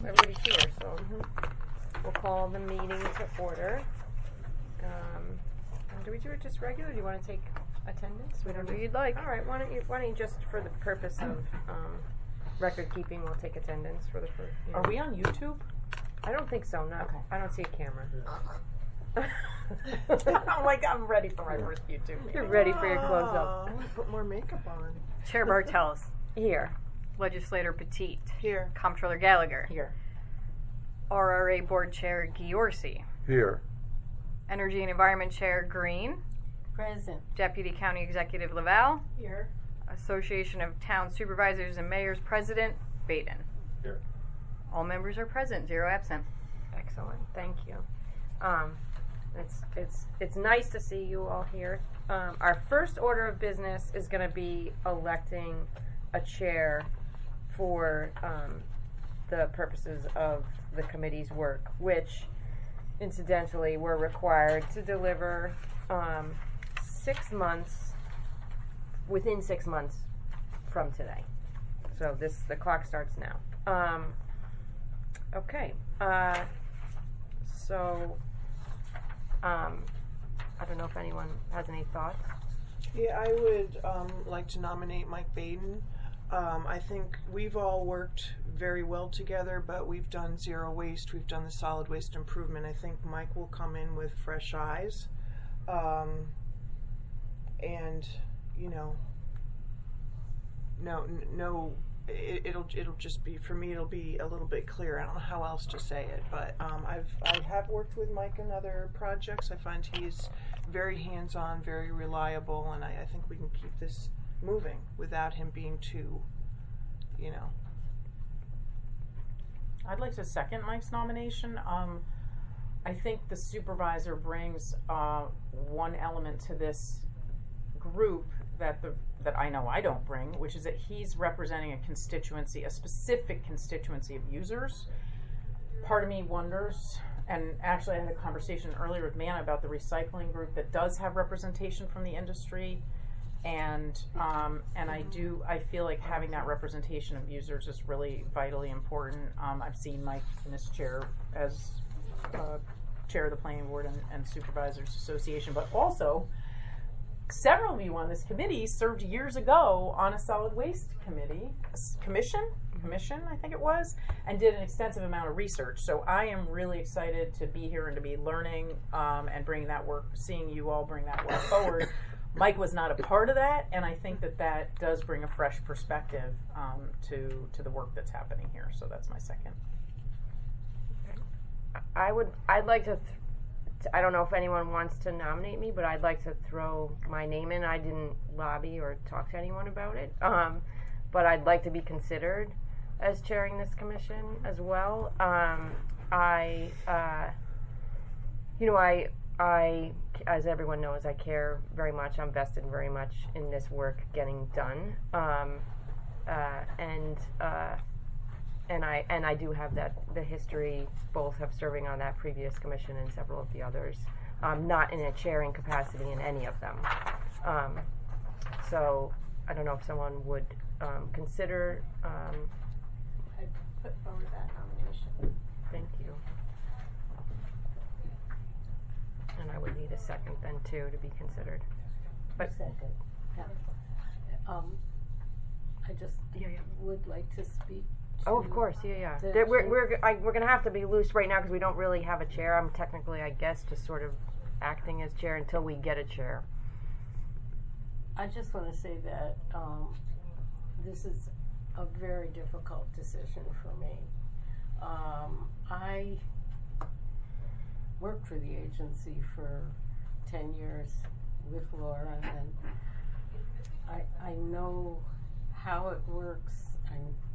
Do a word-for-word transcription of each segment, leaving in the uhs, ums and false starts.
everybody's here, so we'll call the meeting to order. Um, and do we do it just regular? Do you want to take attendance? Whatever you'd like. All right. Why don't you? Why don't you just for the purpose of um, record keeping, we'll take attendance for the first. You know. Are we on YouTube? I don't think so. No. Okay. I don't see a camera. I'm like, I'm ready for my first YouTube meeting. You're ready for your close up. Oh, put more makeup on. Chair Bartels. Here. Legislator Petit. Here. Comptroller Gallagher. Here. R R A Board Chair Giorsi. Here. Energy and Environment Chair Green. Present. Deputy County Executive Laval. Here. Association of Town Supervisors and Mayors President Baden. Here. All members are present, zero absent. Excellent. Thank you. Um, it's it's it's nice to see you all here. Um, our first order of business is going to be electing a chair for um, the purposes of the committee's work, which, incidentally, we're required to deliver um, six months within six months from today. So this the clock starts now. Um, okay. Uh, so um, I don't know if anyone has any thoughts. Yeah, I would um, like to nominate Mike Baden. Um, I think we've all worked very well together, but we've done zero waste. We've done the solid waste improvement. I think Mike will come in with fresh eyes. Um, and, you know, no, n- no, it, it'll it'll just be, for me, it'll be a little bit clearer. I don't know how else to say it, but um, I've I have worked with Mike in other projects. I find he's very hands-on, very reliable, and I, I think we can keep this moving without him being too, you know. I'd like to second Mike's nomination. Um, I think the supervisor brings uh, one element to this group that the that I know I don't bring, which is that he's representing a constituency, a specific constituency of users. Part of me wonders, and actually I had a conversation earlier with Manna about the recycling group that does have representation from the industry, and um, and I do I feel like having that representation of users is really vitally important. Um, I've seen Mike in this chair as uh, chair of the planning board and, and supervisors association, but also several of you on this committee served years ago on a solid waste committee, commission, commission, I think it was, and did an extensive amount of research. So I am really excited to be here and to be learning um, and bringing that work, seeing you all bring that work forward. Mike was not a part of that, and I think that that does bring a fresh perspective um, to to the work that's happening here. So that's my second. I would. I'd like to. Th- I don't know if anyone wants to nominate me, but I'd like to throw my name in. I didn't lobby or talk to anyone about it, um, but I'd like to be considered as chairing this commission as well. Um, I, uh, you know, I, I, as everyone knows, I care very much. I'm vested very much in this work getting done, um, uh, and. Uh, And I and I do have that the history, both of serving on that previous commission and several of the others, um, not in a chairing capacity in any of them. Um, so I don't know if someone would um, consider. Um, I'd put forward that nomination. thank you. And I would need a second then too to be considered. But Second. Yeah. Um, I just Yeah, yeah. would like to speak. oh, of course, yeah, yeah. The There- we're chair- we're I, we're gonna have to be loose right now because we don't really have a chair. I'm technically, I guess, just sort of acting as chair until we get a chair. I just want to say that um, this is a very difficult decision for me. Um, I worked for the agency for ten years with Laura, and I I know how it works. I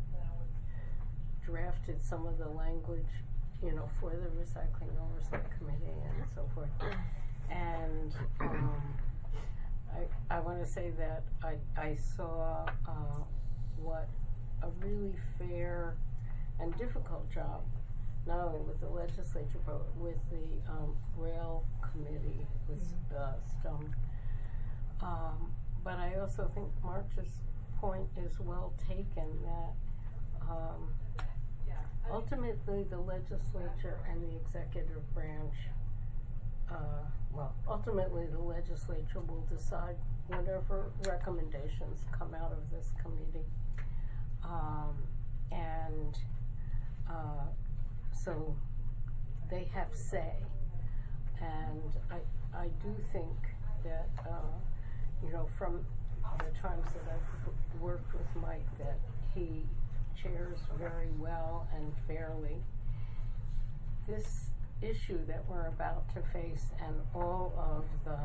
drafted some of the language, you know, for the Recycling Oversight Committee and so forth. And um, I, I want to say that I, I saw uh, what a really fair and difficult job, not only with the legislature, but with the um, rail committee with uh, Stone. Um, but I also think March's point is well taken, that um, ultimately the legislature and the executive branch, uh, well, ultimately the legislature will decide whatever recommendations come out of this committee. Um, and uh, so they have say. And I, I do think that, uh, you know, from the times that I've worked with Mike, that he chairs very well and fairly. This issue that we're about to face and all of the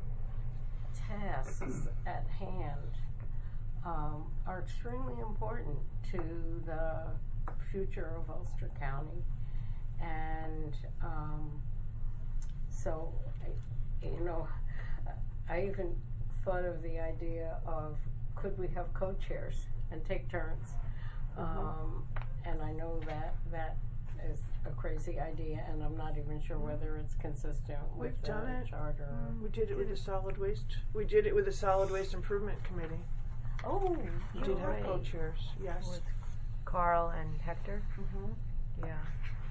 tasks at hand um, are extremely important to the future of Ulster County. And um, so, I, you know, I even thought of the idea of could we have co-chairs and take turns? Mm-hmm. Um, and I know that that is a crazy idea, and I'm not even sure whether it's consistent with We've the done it. charter. Mm, we did it with the solid waste. We did it with the solid waste improvement committee. Oh, We did have right. co-chairs. Yes. With Carl and Hector. mm-hmm. Yeah.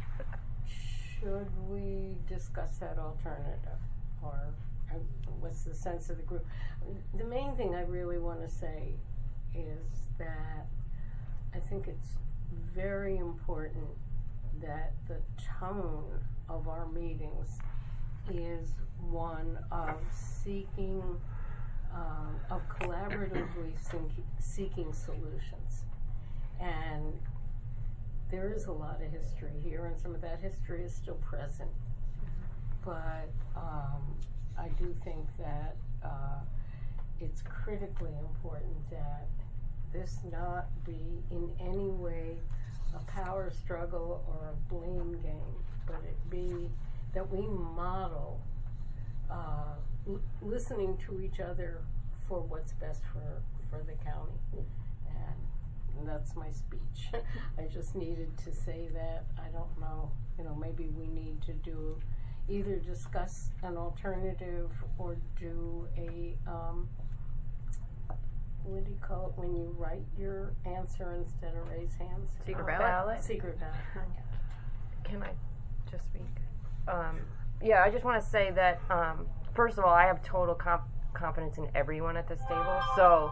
Should we discuss that alternative, or uh, what's the sense of the group? The main thing I really want to say is that I think it's very important that the tone of our meetings is one of seeking, um, of collaboratively seek- seeking solutions. And there is a lot of history here, and some of that history is still present. But um, I do think that uh, it's critically important that this not be in any way a power struggle or a blame game, but it be that we model uh, l- listening to each other for what's best for, for the county. And And that's my speech. I just needed to say that. I don't know, you know, maybe we need to do either discuss an alternative or do a, um, what do you call it when you write your answer instead of raise hands? Secret Uh, ballot? ballot? Secret ballot. Can I just speak? Um, yeah, I just want to say that, um, first of all, I have total comp- confidence in everyone at this table. So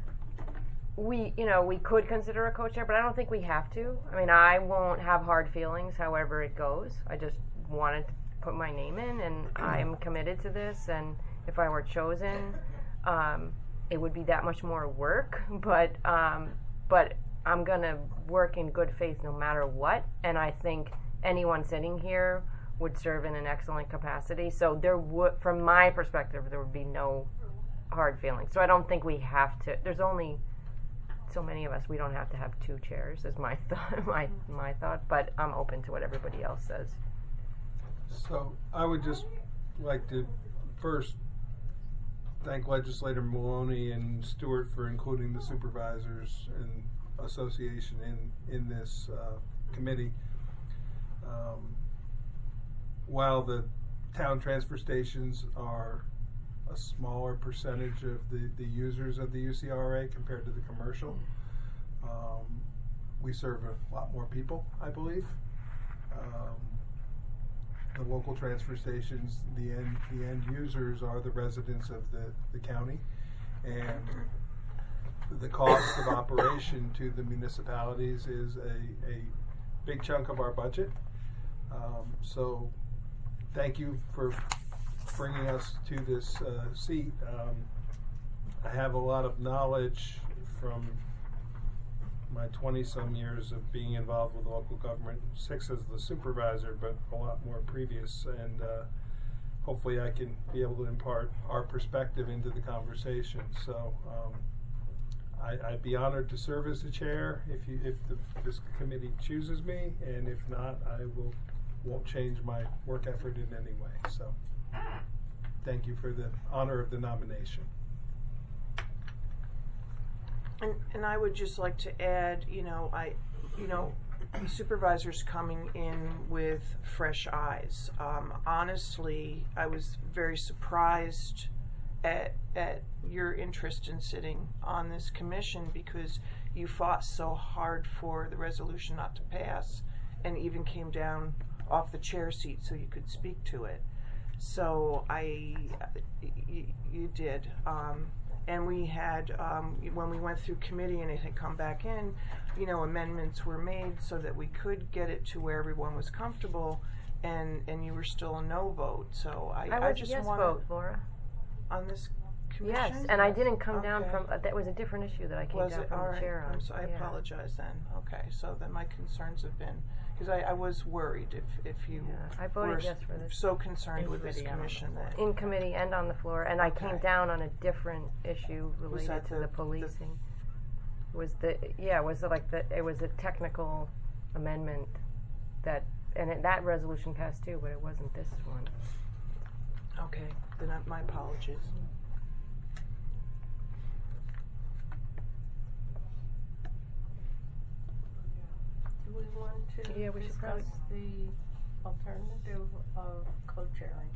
we, you know, we could consider a co-chair, but I don't think we have to. I mean, I won't have hard feelings however it goes. I just wanted to put my name in, and I'm committed to this. And if I were chosen, um, it would be that much more work. But um, but I'm gonna work in good faith no matter what. And I think anyone sitting here would serve in an excellent capacity. So there would, from my perspective, there would be no hard feelings. So I don't think we have to. There's only so many of us. We don't have to have two chairs. Is my thought. My my thought. But I'm open to what everybody else says. So I would just like to first thank Legislator Maloney and Stewart for including the supervisors and association in in this uh, committee. Um, while the town transfer stations are a smaller percentage of the, the users of the U C R A compared to the commercial, um, we serve a lot more people, I believe. Um, the local transfer stations, the end the end users are the residents of the, the county, and the cost of operation to the municipalities is a, a big chunk of our budget. Um, so thank you for bringing us to this uh, seat. Um, I have a lot of knowledge from my twenty-some years of being involved with local government, six as the supervisor, but a lot more previous, and uh, hopefully I can be able to impart our perspective into the conversation. So um, I, I'd be honored to serve as the chair if you, if the, this committee chooses me, and if not, I will won't change my work effort in any way. So thank you for the honor of the nomination. And, and I would just like to add, you know, I, you know, supervisors coming in with fresh eyes. Um, honestly, I was very surprised at at your interest in sitting on this commission, because you fought so hard for the resolution not to pass, and even came down off the chair seat so you could speak to it. So I, you, you did. Um, and we had, um, when we went through committee and it had come back in, you know, amendments were made so that we could get it to where everyone was comfortable, and, and you were still a no vote. So I, I I was just yes want vote, Laura. on this commission. Yes, and I didn't come down Okay. from, uh, that was a different issue that I came Was down it? from All the right. chair on. I'm so, I Yeah. apologize then. Okay, so then my concerns have been, because I, I was worried if, if you Yeah, I were voted yes for this. so concerned In with this committee and on the commission floor. that. In committee and on the floor, and I came Okay. down on a different issue related that to the- the policing. Was the, yeah, it was the, like the, it was a technical amendment that, and it, that resolution passed too, but it wasn't this one. Okay, then I, my apologies. Do we want to Yeah, we should discuss the alternative of co-chairing?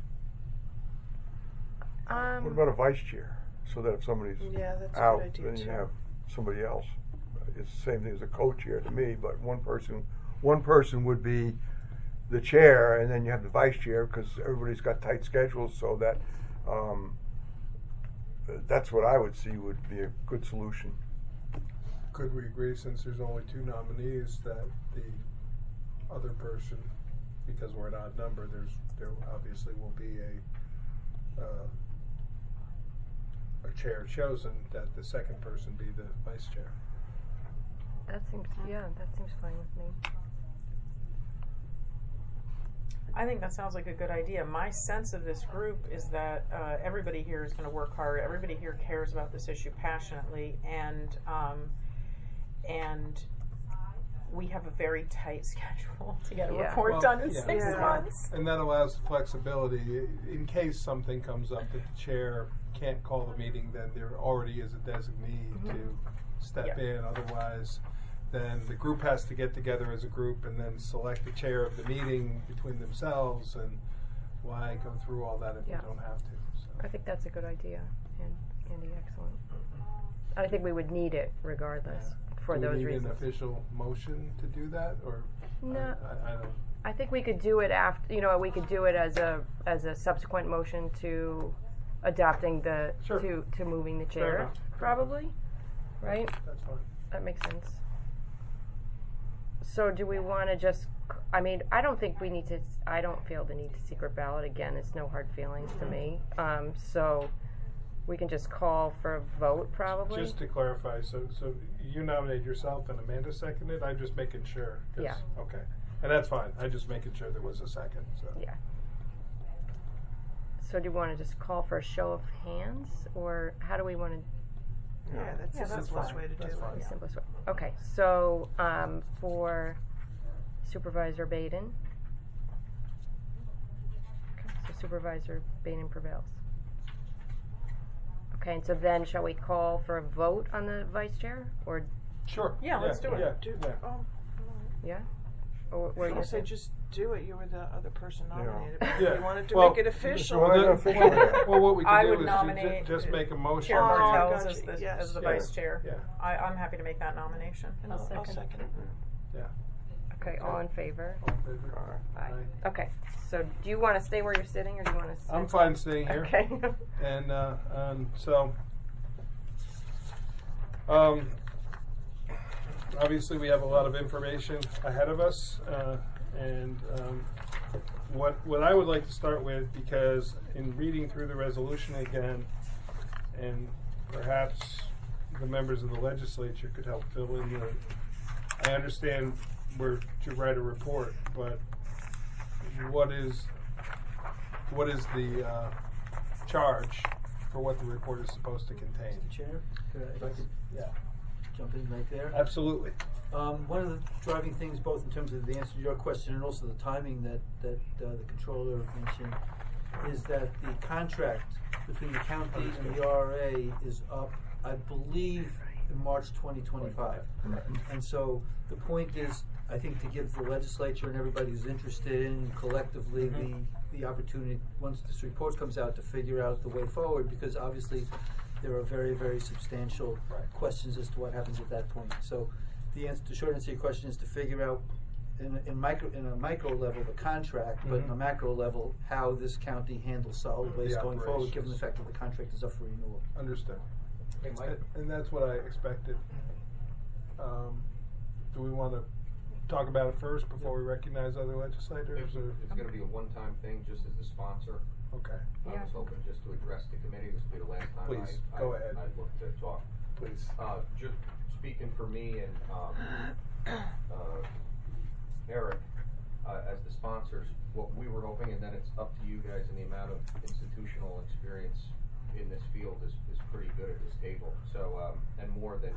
Um, What about a vice chair, so that if somebody's Yeah, that's a out, good idea then you too. have somebody else? It's the same thing as a co-chair to me, but one person, one person would be the chair, and then you have the vice chair, because everybody's got tight schedules, so that, um, that's what I would see would be a good solution. Could we agree, since there's only two nominees, that the other person, because we're an odd number, there's, there obviously will be a, uh, a chair chosen, that the second person be the vice chair? that seems, yeah, that seems fine with me. I think that sounds like a good idea. My sense of this group is that uh, everybody here is going to work hard. Everybody here cares about this issue passionately, and um, and we have a very tight schedule to get a Yeah. report Well, done in yeah. six Yeah. months. And that allows flexibility, in case something comes up that the chair can't call the meeting, then there already is a designee to step Yeah. in. Otherwise, then the group has to get together as a group and then select the chair of the meeting between themselves, and why go through all that if Yeah. you don't have to? I So. think that's a good idea, and Andy, excellent. I think we would need it regardless for Do those we need reasons. an official motion to do that, or No. I, I, I don't. I think we could do it after, you know, we could do it as a, as a subsequent motion to adopting the, Sure. to, to moving the Fair chair, enough. probably, right? That's fine. That makes sense. So do we want to just, I mean, I don't think we need to, I don't feel the need to secret ballot. Again, it's no hard feelings to me. Um, so we can just call for a vote, probably. Just to clarify, so so you nominated yourself and Amanda seconded. I'm just making sure. 'Cause- Yeah. Okay, and that's fine. I'm just making sure there was a second. So. Yeah. So do you want to just call for a show of hands, or how do we want to? Yeah, that's Yeah, the that's simplest fine. way to That's do fine. it. The simplest way. Okay, so um, for Supervisor Baden. Okay, so Supervisor Baden prevails. Okay, and so then shall we call for a vote on the vice chair, or Sure. Yeah, let's do it. Yeah. Do, yeah. oh, yeah, or were you I'll say saying? just do it. You were the other person Yeah. nominated. But Yeah. You wanted to Well, make it official. Well, Well, official, well, yeah. well, what we can I do would is ju- nominate just make a motion. Chair Oh, to- Martels gotcha. as the, Yes. as the Yeah. vice chair. Yeah. I, I'm happy to make that nomination. And I'll I'll, I'll second. second it. Yeah. Okay, all in favor? All in favor? Aye. Aye. Okay, so do you want to stay where you're sitting, or do you want to? I'm fine staying here. Okay. And uh, um, so, um, obviously, we have a lot of information ahead of us, uh, and um, what what I would like to start with, because in reading through the resolution again, and perhaps the members of the legislature could help fill in the. I understand we're to write a report, but what is what is the uh, charge for what the report is supposed to contain? Chair, could I- if I could Yeah, jump in right there? absolutely. Um, one of the driving things, both in terms of the answer to your question and also the timing that, that uh, the controller mentioned, is that the contract between the county and the R R A is up, I believe, in March twenty twenty-five. And so the point is, I think, to give the legislature and everybody who's interested in collectively the, the opportunity, once this report comes out, to figure out the way forward, because obviously there are very, very substantial questions as to what happens at that point. So the answer, the short answer to your question is to figure out in, in micro, in a micro level, the contract, but in a Mhm. macro level, how this county handles solid waste The going forward, given the operations. fact that the contract is up for renewal. Understood. Hey, Mike? And, and that's what I expected. Um, do we want to talk about it first before we recognize other legislators? It's, Or? it's gonna be a one-time thing, just as the sponsor. Okay, I Yeah. was hoping just to address the committee, this will be the last time Please, I, go I, ahead. I look to talk. please. Uh, just speaking for me and, um, uh, Eric, uh, as the sponsors, what we were hoping, and then it's up to you guys, and the amount of institutional experience in this field is, is pretty good at this table. So, um, and more than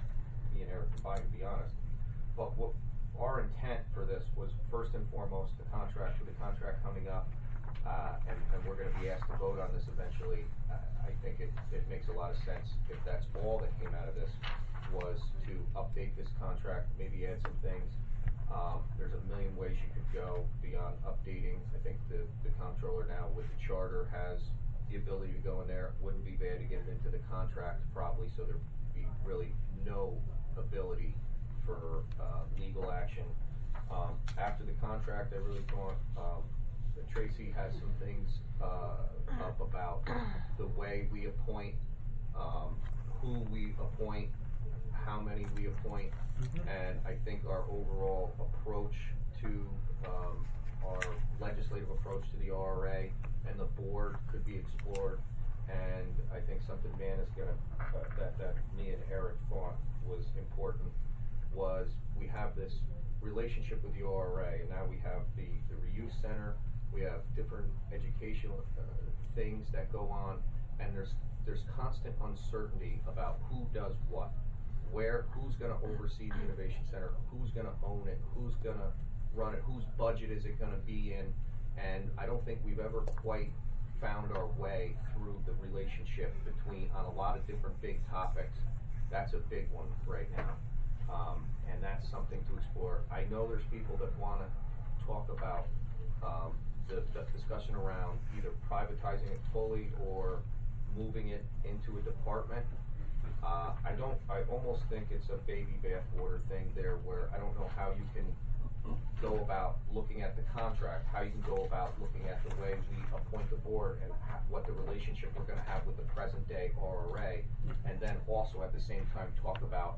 me and Eric combined, to be honest. But what, our intent for this was first and foremost the contract, with the contract coming up, uh, and, and we're gonna be asked to vote on this eventually. Uh, I think it, it makes a lot of sense, if that's all that came out of this, was to update this contract, maybe add some things. Um, there's a million ways you could go beyond updating. I think the, the comptroller now with the charter has the ability to go in there. Wouldn't be bad to get it into the contract probably, so there'd be really no ability for, uh, legal action. Um, after the contract, I really thought, um, that Tracy has some things, uh, up about the way we appoint, um, who we appoint, how many we appoint, Mhm. and I think our overall approach to, um, our legislative approach to the R R A and the board could be explored. And I think something Dan is gonna, uh, that, that me and Eric thought was important was we have this relationship with the O R A, and now we have the, the reuse center, we have different educational, uh, things that go on, and there's, there's constant uncertainty about who does what. Where, who's gonna oversee the Innovation Center, who's gonna own it, who's gonna run it, whose budget is it gonna be in, and I don't think we've ever quite found our way through the relationship between, on a lot of different big topics. That's a big one right now, um, and that's something to explore. I know there's people that wanna talk about, um, the, the discussion around either privatizing it fully or moving it into a department. Uh, I don't, I almost think it's a baby bathwater thing there, where I don't know how you can go about looking at the contract, how you can go about looking at the way we appoint the board, and ha- what the relationship we're gonna have with the present day R R A, and then also at the same time talk about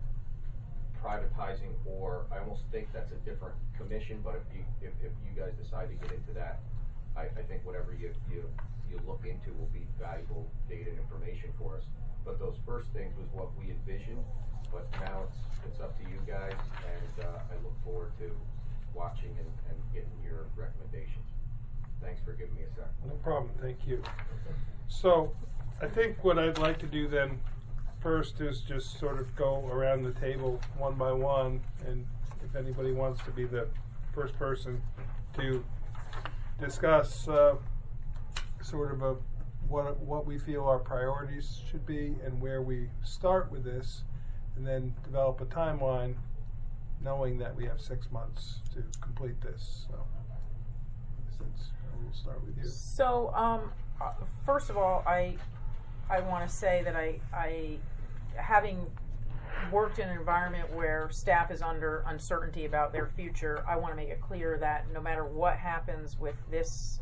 privatizing, or I almost think that's a different commission, but if you, if, if you guys decide to get into that, I, I think whatever you, you, you look into will be valuable data and information for us. But those first things was what we envisioned, but now it's, it's up to you guys, and, uh, I look forward to watching and, and getting your recommendations. Thanks for giving me a second. No problem, thank you. So, I think what I'd like to do then, first is just sort of go around the table one by one, and if anybody wants to be the first person to discuss, uh, sort of a, what, what we feel our priorities should be and where we start with this, and then develop a timeline, knowing that we have six months to complete this, so. Since we'll start with you. So, um, uh, first of all, I, I want to say that I, I, having worked in an environment where staff is under uncertainty about their future, I want to make it clear that no matter what happens with this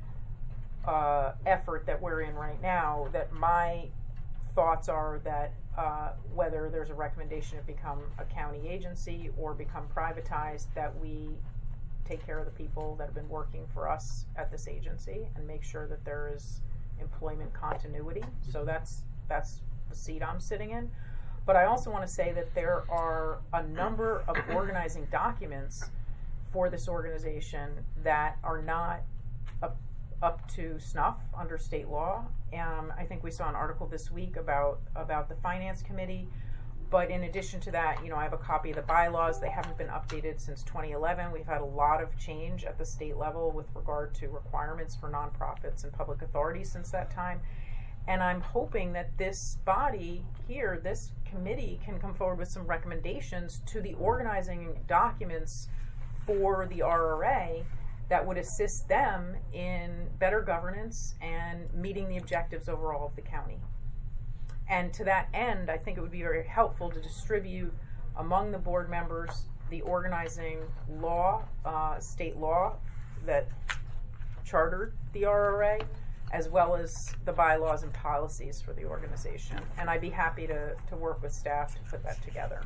uh, effort that we're in right now, that my thoughts are that uh, whether there's a recommendation to become a county agency or become privatized, that we take care of the people that have been working for us at this agency and make sure that there is employment continuity. So that's that's the seat I'm sitting in. But I also want to say that there are a number of organizing documents for this organization that are not up, up to snuff under state law. Um, I think we saw an article this week about about the Finance Committee. But in addition to that, you know, I have a copy of the bylaws. They haven't been updated since twenty eleven. We've had a lot of change at the state level with regard to requirements for nonprofits and public authorities since that time. And I'm hoping that this body here, this committee, can come forward with some recommendations to the organizing documents for the R R A that would assist them in better governance and meeting the objectives overall of the county. And to that end, I think it would be very helpful to distribute among the board members the organizing law, uh, state law that chartered the R R A, as well as the bylaws and policies for the organization. And I'd be happy to, to work with staff to put that together.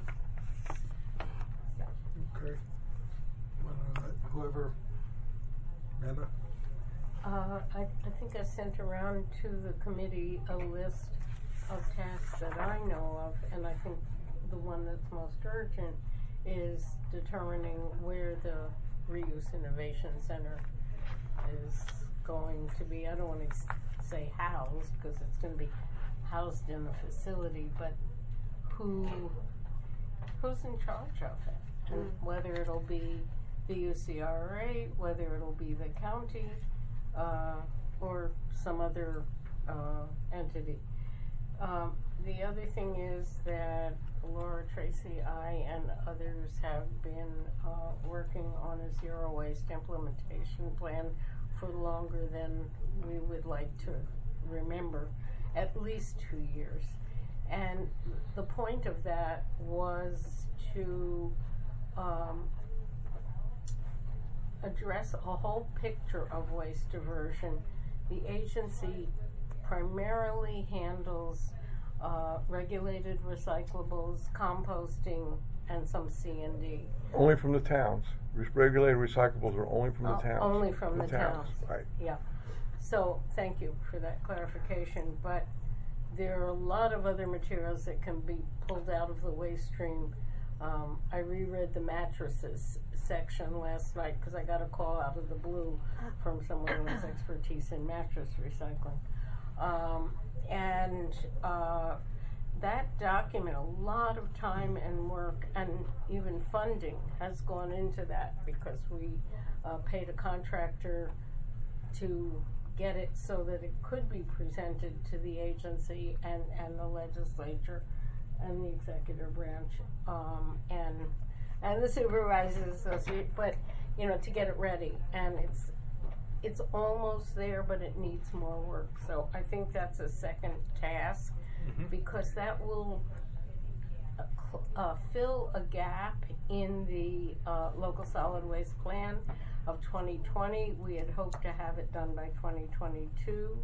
Okay. Wanna let Whoever, Amanda? Uh, I, I think I sent around to the committee a list of tasks that I know of, and I think the one that's most urgent is determining where the Reuse Innovation Center is going to be. I don't want to say housed, because it's going to be housed in the facility, but who who's in charge of it, and whether it'll be the U C R A, whether it'll be the county, uh, or some other uh, entity. Um, the other thing is that Laura Tracy, I, and others have been uh, working on a zero waste implementation plan for longer than we would like to remember, at least two years. And the point of that was to um, address a whole picture of waste diversion. The agency primarily handles uh, regulated recyclables, composting, and some C and D. Only from the towns. Re- Regulated recyclables are only from the Uh, towns. only from the towns. Right. Yeah. So thank you for that clarification. But there are a lot of other materials that can be pulled out of the waste stream. Um, I reread the mattresses section last night because I got a call out of the blue from someone who has expertise in mattress recycling. Um, and uh, that document, a lot of time and work and even funding has gone into that, because we uh, paid a contractor to get it so that it could be presented to the agency and, and the legislature and the executive branch, um, and and the supervisors associate, but you know, to get it ready. And it's it's almost there, but it needs more work. So I think that's a second task, mm-hmm. because that will uh, cl- uh, fill a gap in the uh, local solid waste plan of twenty twenty. We had hoped to have it done by twenty twenty-two,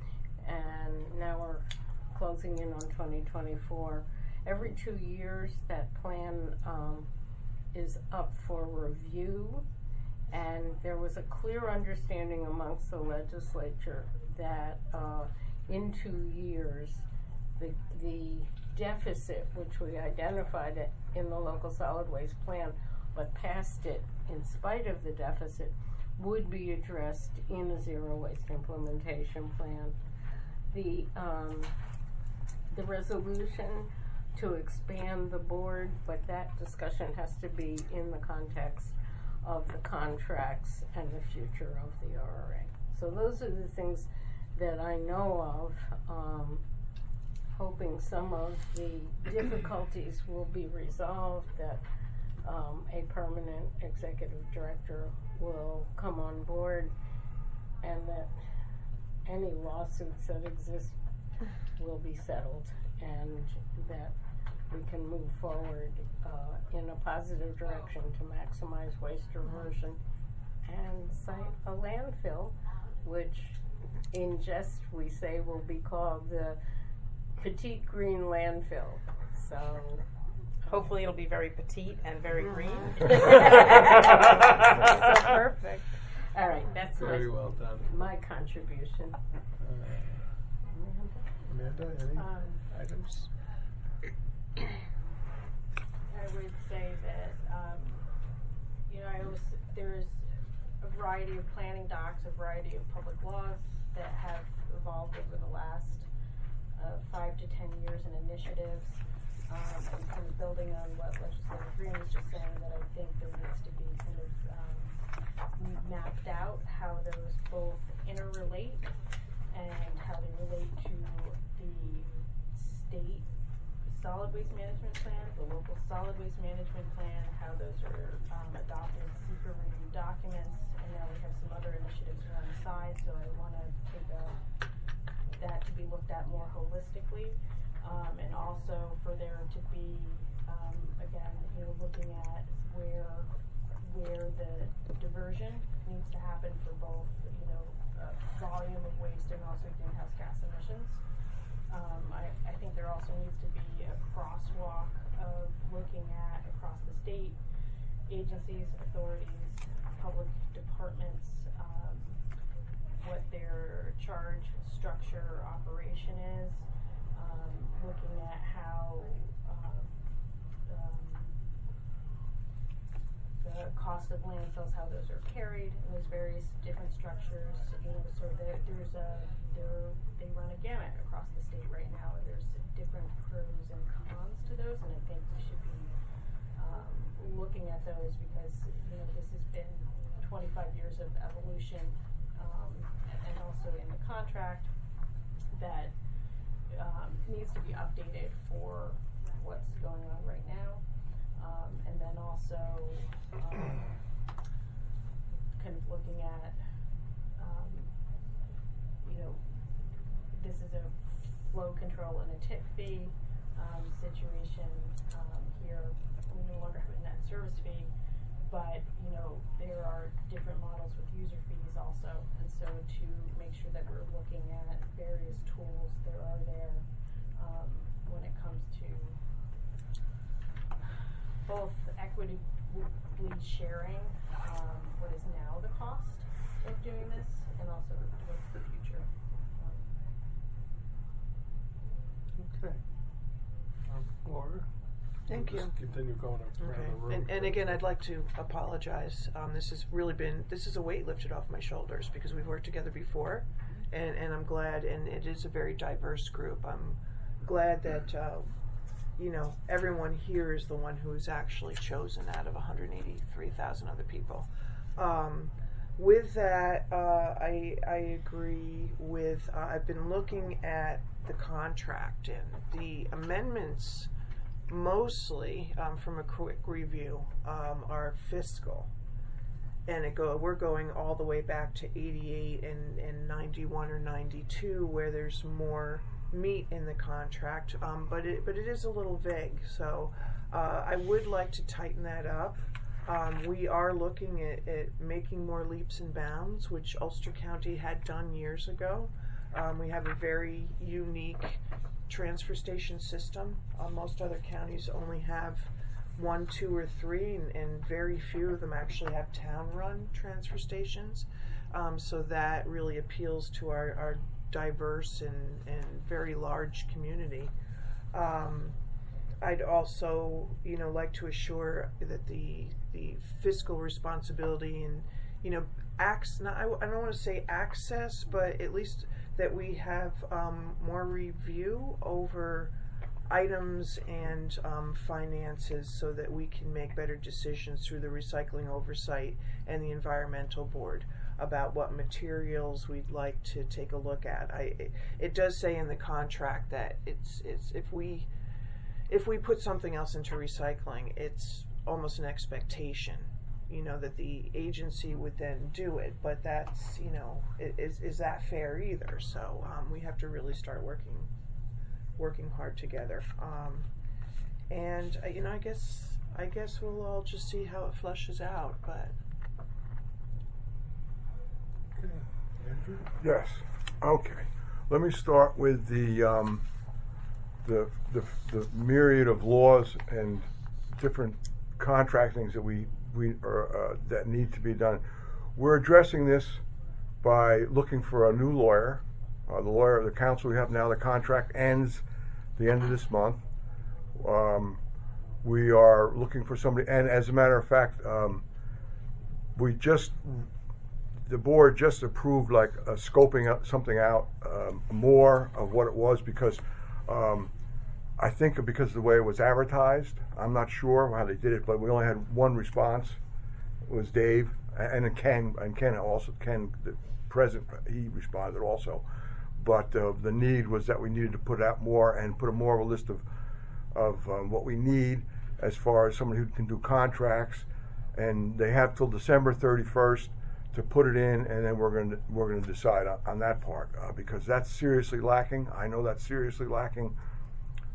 and now we're closing in on twenty twenty-four. Every two years, that plan um, is up for review, and there was a clear understanding amongst the legislature that uh, in two years, the the deficit, which we identified it in the local solid waste plan, but passed it in spite of the deficit, would be addressed in a zero waste implementation plan. The um, the resolution to expand the board, but that discussion has to be in the context of the contracts and the future of the R R A. So those are the things that I know of, um, hoping some of the difficulties will be resolved, that um, a permanent executive director will come on board, and that any lawsuits that exist will be settled, and that we can move forward uh, in a positive direction to maximize waste diversion and site a landfill, which in jest we say will be called the Petite Green Landfill. So hopefully it'll be very petite and very Mm-hmm. green. So perfect. All right, that's Very my, well done. my contribution. Uh, Amanda, any Um, items? I would say that, um, you know, I was, there's a variety of planning docs, a variety of public laws that have evolved over the last uh, five to ten years and initiatives. Um, and kind of building on what Legislator Green was just saying, that I think there needs to be kind of um, mapped out how those both interrelate and how they relate to the state solid waste management plan, the local solid waste management plan, how those are um, adopted secret review documents, and now we have some other initiatives on the side, so I want to take a, that to be looked at more holistically, um, and also for there to be um, again, you know, looking at where, where the diversion needs to happen for both, you know, uh, volume of waste and also greenhouse gas emissions. Um, I, I think there also needs to be a crosswalk of looking at across the state, agencies, authorities, public departments, um, what their charge structure operation is, um, looking at how um, um, the cost of landfills, how those are carried, and there's various different structures, you know, so that there's a, there, they run a gamut across the state right now. There's different pros and cons to those, and I think we should be um, looking at those because, you know, this has been twenty-five years of evolution, um, and, and also in the contract that um, needs to be updated for what's going on right now. Um, and then also um, kind of looking at, um, you know, this is a flow control and a tip fee um, situation. Um, here, we no longer have a net service fee, but, you know, there are different models with user fees also. And so to make sure that we're looking at various tools that are there um, when it comes to both equitably sharing um, what is now the cost of doing this, and also what's the future. Okay. Um, Laura? Thank We'll you. just continue going around Okay. the room. And, and again, I'd like to apologize. Um, this has really been, this is a weight lifted off my shoulders because we've worked together before, and, and I'm glad, and it is a very diverse group. I'm glad that, uh, you know, everyone here is the one who's actually chosen out of one hundred eighty-three thousand other people. Um, with that, uh, I, I agree with, uh, I've been looking at the contract and the amendments mostly, um, from a quick review, um, are fiscal. And it go, we're going all the way back to eighty-eight and, and ninety-one or ninety-two where there's more meat in the contract, um, but it but it is a little vague. So uh, I would like to tighten that up. Um, we are looking at, at making more leaps and bounds, which Ulster County had done years ago. Um, we have a very unique transfer station system. Uh, most other counties only have one, two, or three, and, and very few of them actually have town-run transfer stations. Um, so that really appeals to our, our diverse and, and very large community. Um, I'd also, you know, like to assure that the the fiscal responsibility and, you know, acts. Not, I, I don't want to say access, but at least that we have um, more review over items and um, finances so that we can make better decisions through the recycling oversight and the environmental board about what materials we'd like to take a look at. I, it, it does say in the contract that it's it's if we if we put something else into recycling, it's almost an expectation, you know, that the agency would then do it. But that's, you know, is is that fair either? So um, we have to really start working working hard together. Um, and uh, you know, I guess I guess we'll all just see how it flushes out, but. Andrew? Yes. Okay. Let me start with the um, the, the the myriad of laws and different contractings that we we are, uh, that need to be done. We're addressing this by looking for a new lawyer. Uh, the lawyer, the counsel we have now, the contract ends the end of this month. Um, we are looking for somebody, and as a matter of fact, um, we just. The board just approved like uh, scoping up something out um, more of what it was because um, I think because of the way it was advertised, I'm not sure how they did it, but we only had one response. It was Dave and then Ken, and Ken also, Ken, the president, he responded also. But uh, the need was that we needed to put out more and put a more of a list of, of um, what we need as far as someone who can do contracts, and they have till December thirty-first to put it in, and then we're going to we're going to decide on, on that part uh, because that's seriously lacking. I know that's seriously lacking.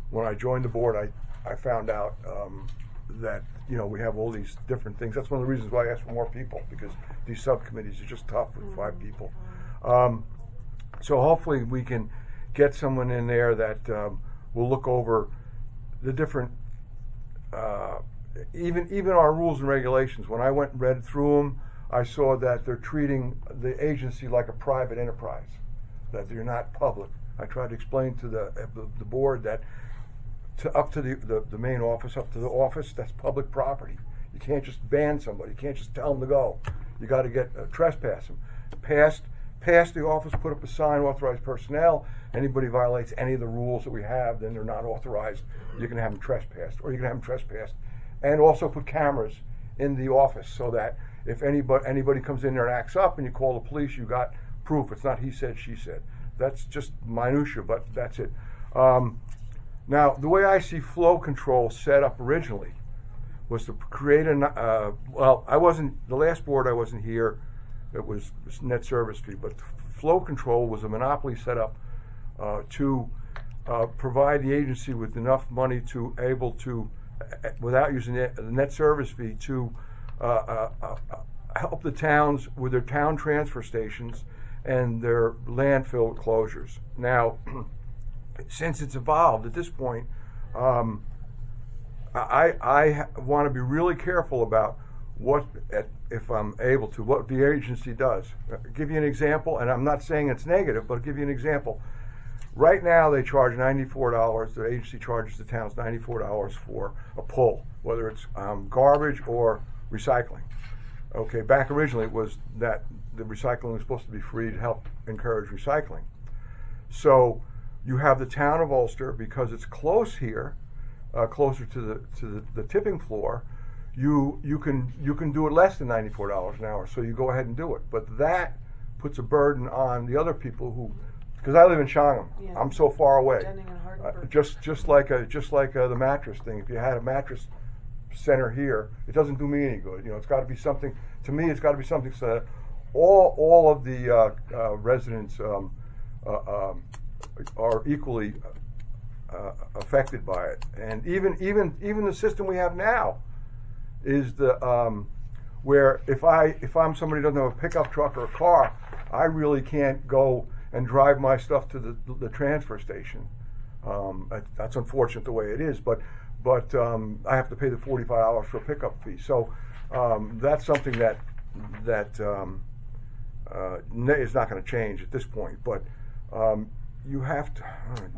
when I joined the board, I, I found out um, that, you know, we have all these different things. That's one of the reasons why I asked for more people, because these subcommittees are just tough with five people. Um, so hopefully we can get someone in there that um, will look over the different, uh, even even our rules and regulations. When I went and read through them, I saw that they're treating the agency like a private enterprise, that they're not public. I tried to explain to the uh, the, the board that to up to the, the, the main office, up to the office, that's public property. You can't just ban somebody. You can't just tell them to go. You got to get uh, trespass them. Past, past the office, put up a sign, authorized personnel. Anybody violates any of the rules that we have, then they're not authorized. You can have them trespassed, or you can have them trespassed. And also put cameras in the office so that if anybody, anybody comes in there and acts up and you call the police, you got proof. It's not he said, she said. That's just minutia, but that's it. Um, now, the way I see flow control set up originally was to create a, uh, well, I wasn't, the last board I wasn't here, it was net service fee, but flow control was a monopoly set up uh, to uh, provide the agency with enough money to able to, uh, without using the, the net service fee, to uh, uh, uh, help the towns with their town transfer stations and their landfill closures. Now, since it's evolved at this point, um, I, I want to be really careful about what, if I'm able to, what the agency does. I'll give you an example, and I'm not saying it's negative, but I'll give you an example. Right now, they charge ninety-four dollars. The agency charges the towns ninety-four dollars for a pull, whether it's um, garbage or recycling. Okay, back originally it was that the recycling was supposed to be free to help encourage recycling. So you have the town of Ulster, because it's close here, uh, closer to the to the, the tipping floor. You you can you can do it less than ninety-four dollars an hour. So you go ahead and do it. But that puts a burden on the other people who, because I live in Shongham, Yeah. I'm so far away. Denning and Uh, Hardenburg. just just like a just like a, the mattress thing. If you had a mattress center here, it doesn't do me any good. You know, it's got to be something. To me, it's got to be something so that all all of the uh, uh, residents um, uh, um, are equally uh, affected by it. And even even even the system we have now is the um, where if I if I'm somebody who doesn't have a pickup truck or a car, I really can't go and drive my stuff to the the transfer station. Um, that's unfortunate the way it is, but but um, I have to pay the forty-five dollars for a pickup fee. So um, that's something that that um, uh, is not going to change at this point. But um, you have to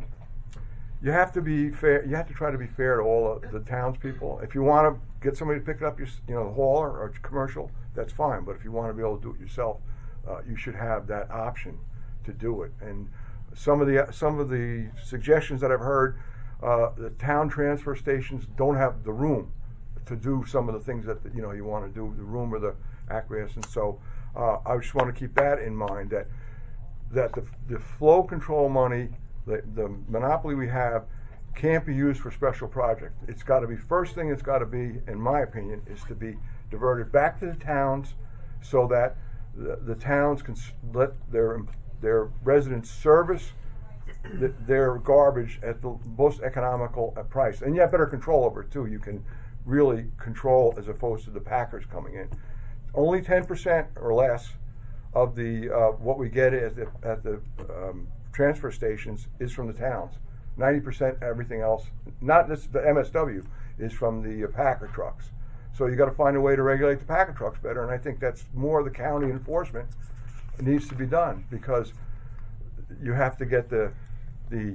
you have to be fair. You have to try to be fair to all of the townspeople. If you want to get somebody to pick it up, you you know, the hauler or commercial, that's fine. But if you want to be able to do it yourself, uh, you should have that option to do it. And some of the some of the suggestions that I've heard, uh, the town transfer stations don't have the room to do some of the things that you know you want to do, the room or the acquiescence. So uh, I just want to keep that in mind, that that the the flow control money, the the monopoly we have, can't be used for special projects. It's got to be, first thing it's got to be, in my opinion, is to be diverted back to the towns, so that the, the towns can s- let their their residents service the, their garbage at the most economical uh, price. And you have better control over it too. You can really control, as opposed to the packers coming in. Only ten percent or less of the uh, what we get at the, at the um, transfer stations is from the towns. ninety percent everything else, not just the M S W, is from the uh, packer trucks. So you got to find a way to regulate the packer trucks better, and I think that's more the county enforcement needs to be done, because you have to get the the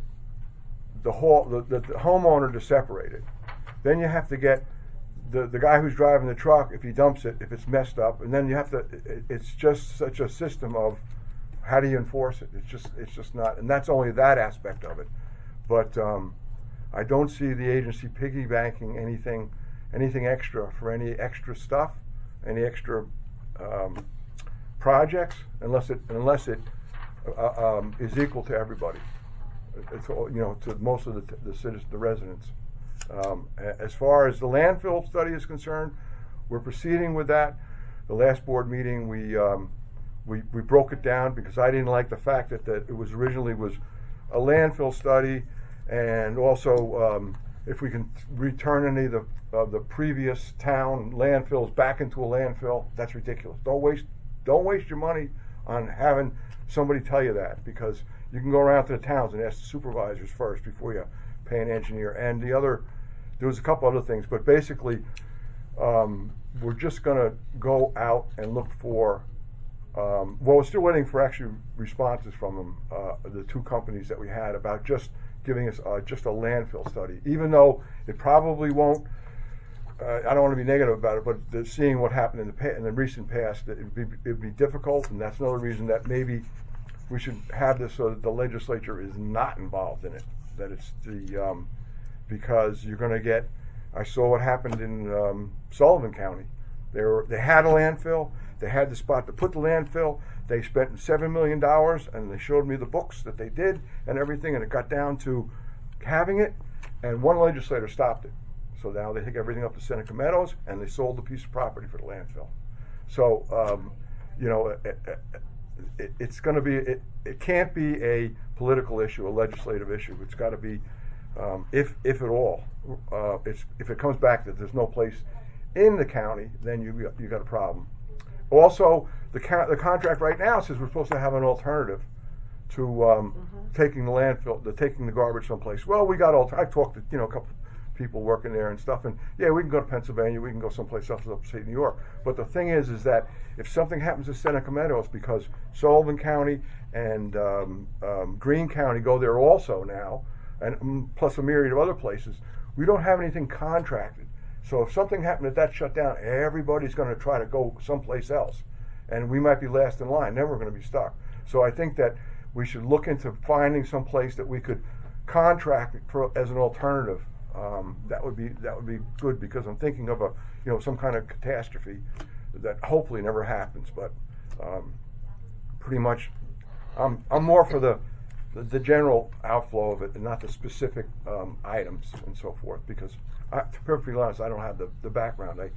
the, whole, the, the, the homeowner to separate it. Then you have to get the the guy who's driving the truck, if he dumps it, if it's messed up, and then you have to. It, it's just such a system of how do you enforce it? It's just it's just not, and that's only that aspect of it. But um, I don't see the agency piggy banking anything anything extra for any extra stuff, any extra um, projects, unless it unless it uh, um, is equal to everybody. It's all, you know, to most of the t- the citizens, the residents. Um, a- as far as the landfill study is concerned, we're proceeding with that. The last board meeting, we um, we we broke it down because I didn't like the fact that, that it was originally was a landfill study, and also um, if we can return any of the of the previous town landfills back into a landfill, that's ridiculous. Don't waste don't waste your money on having somebody tell you that, because you can go around to the towns and ask the supervisors first before you pay an engineer. And the other, there was a couple other things, but basically, um, we're just going to go out and look for. Um, well, we're still waiting for actually responses from them, uh, the two companies that we had, about just giving us uh, just a landfill study. Even though it probably won't. Uh, I don't want to be negative about it, but the, seeing what happened in the pa- in the recent past, it would be it'd be difficult, and that's another reason that maybe we should have this so that the legislature is not involved in it. That it's the um, because you're going to get. I saw what happened in um, Sullivan County. They were they had a landfill. They had the spot to put the landfill. They spent seven million dollars, and they showed me the books that they did and everything, and it got down to having it, and one legislator stopped it. So now they take everything up to Seneca Meadows, and they sold the piece of property for the landfill. So, um, you know, it, it, it's going to be, it, it can't be a political issue, a legislative issue. It's got to be, um, if if at all, uh, it's, if it comes back that there's no place in the county, then you you got a problem. Also, the co- the contract right now says we're supposed to have an alternative to um, mm-hmm. taking the landfill, the taking the garbage someplace. Well, we got alter- I talked to you know a couple people working there and stuff, and yeah, we can go to Pennsylvania, we can go someplace else upstate New York. But the thing is, is that if something happens to Seneca Meadows, because Sullivan County and um, um, Greene County go there also now, and um, plus a myriad of other places, we don't have anything contracted. So if something happened at that shutdown, everybody's going to try to go someplace else, and we might be last in line. Then we're going to be stuck. So I think that we should look into finding some place that we could contract for, as an alternative. Um, that would be that would be good, because I'm thinking of a you know some kind of catastrophe that hopefully never happens. But um, pretty much, I'm I'm more for the, the the general outflow of it and not the specific um, items and so forth. Because I, to be perfectly honest, I don't have the, the background. I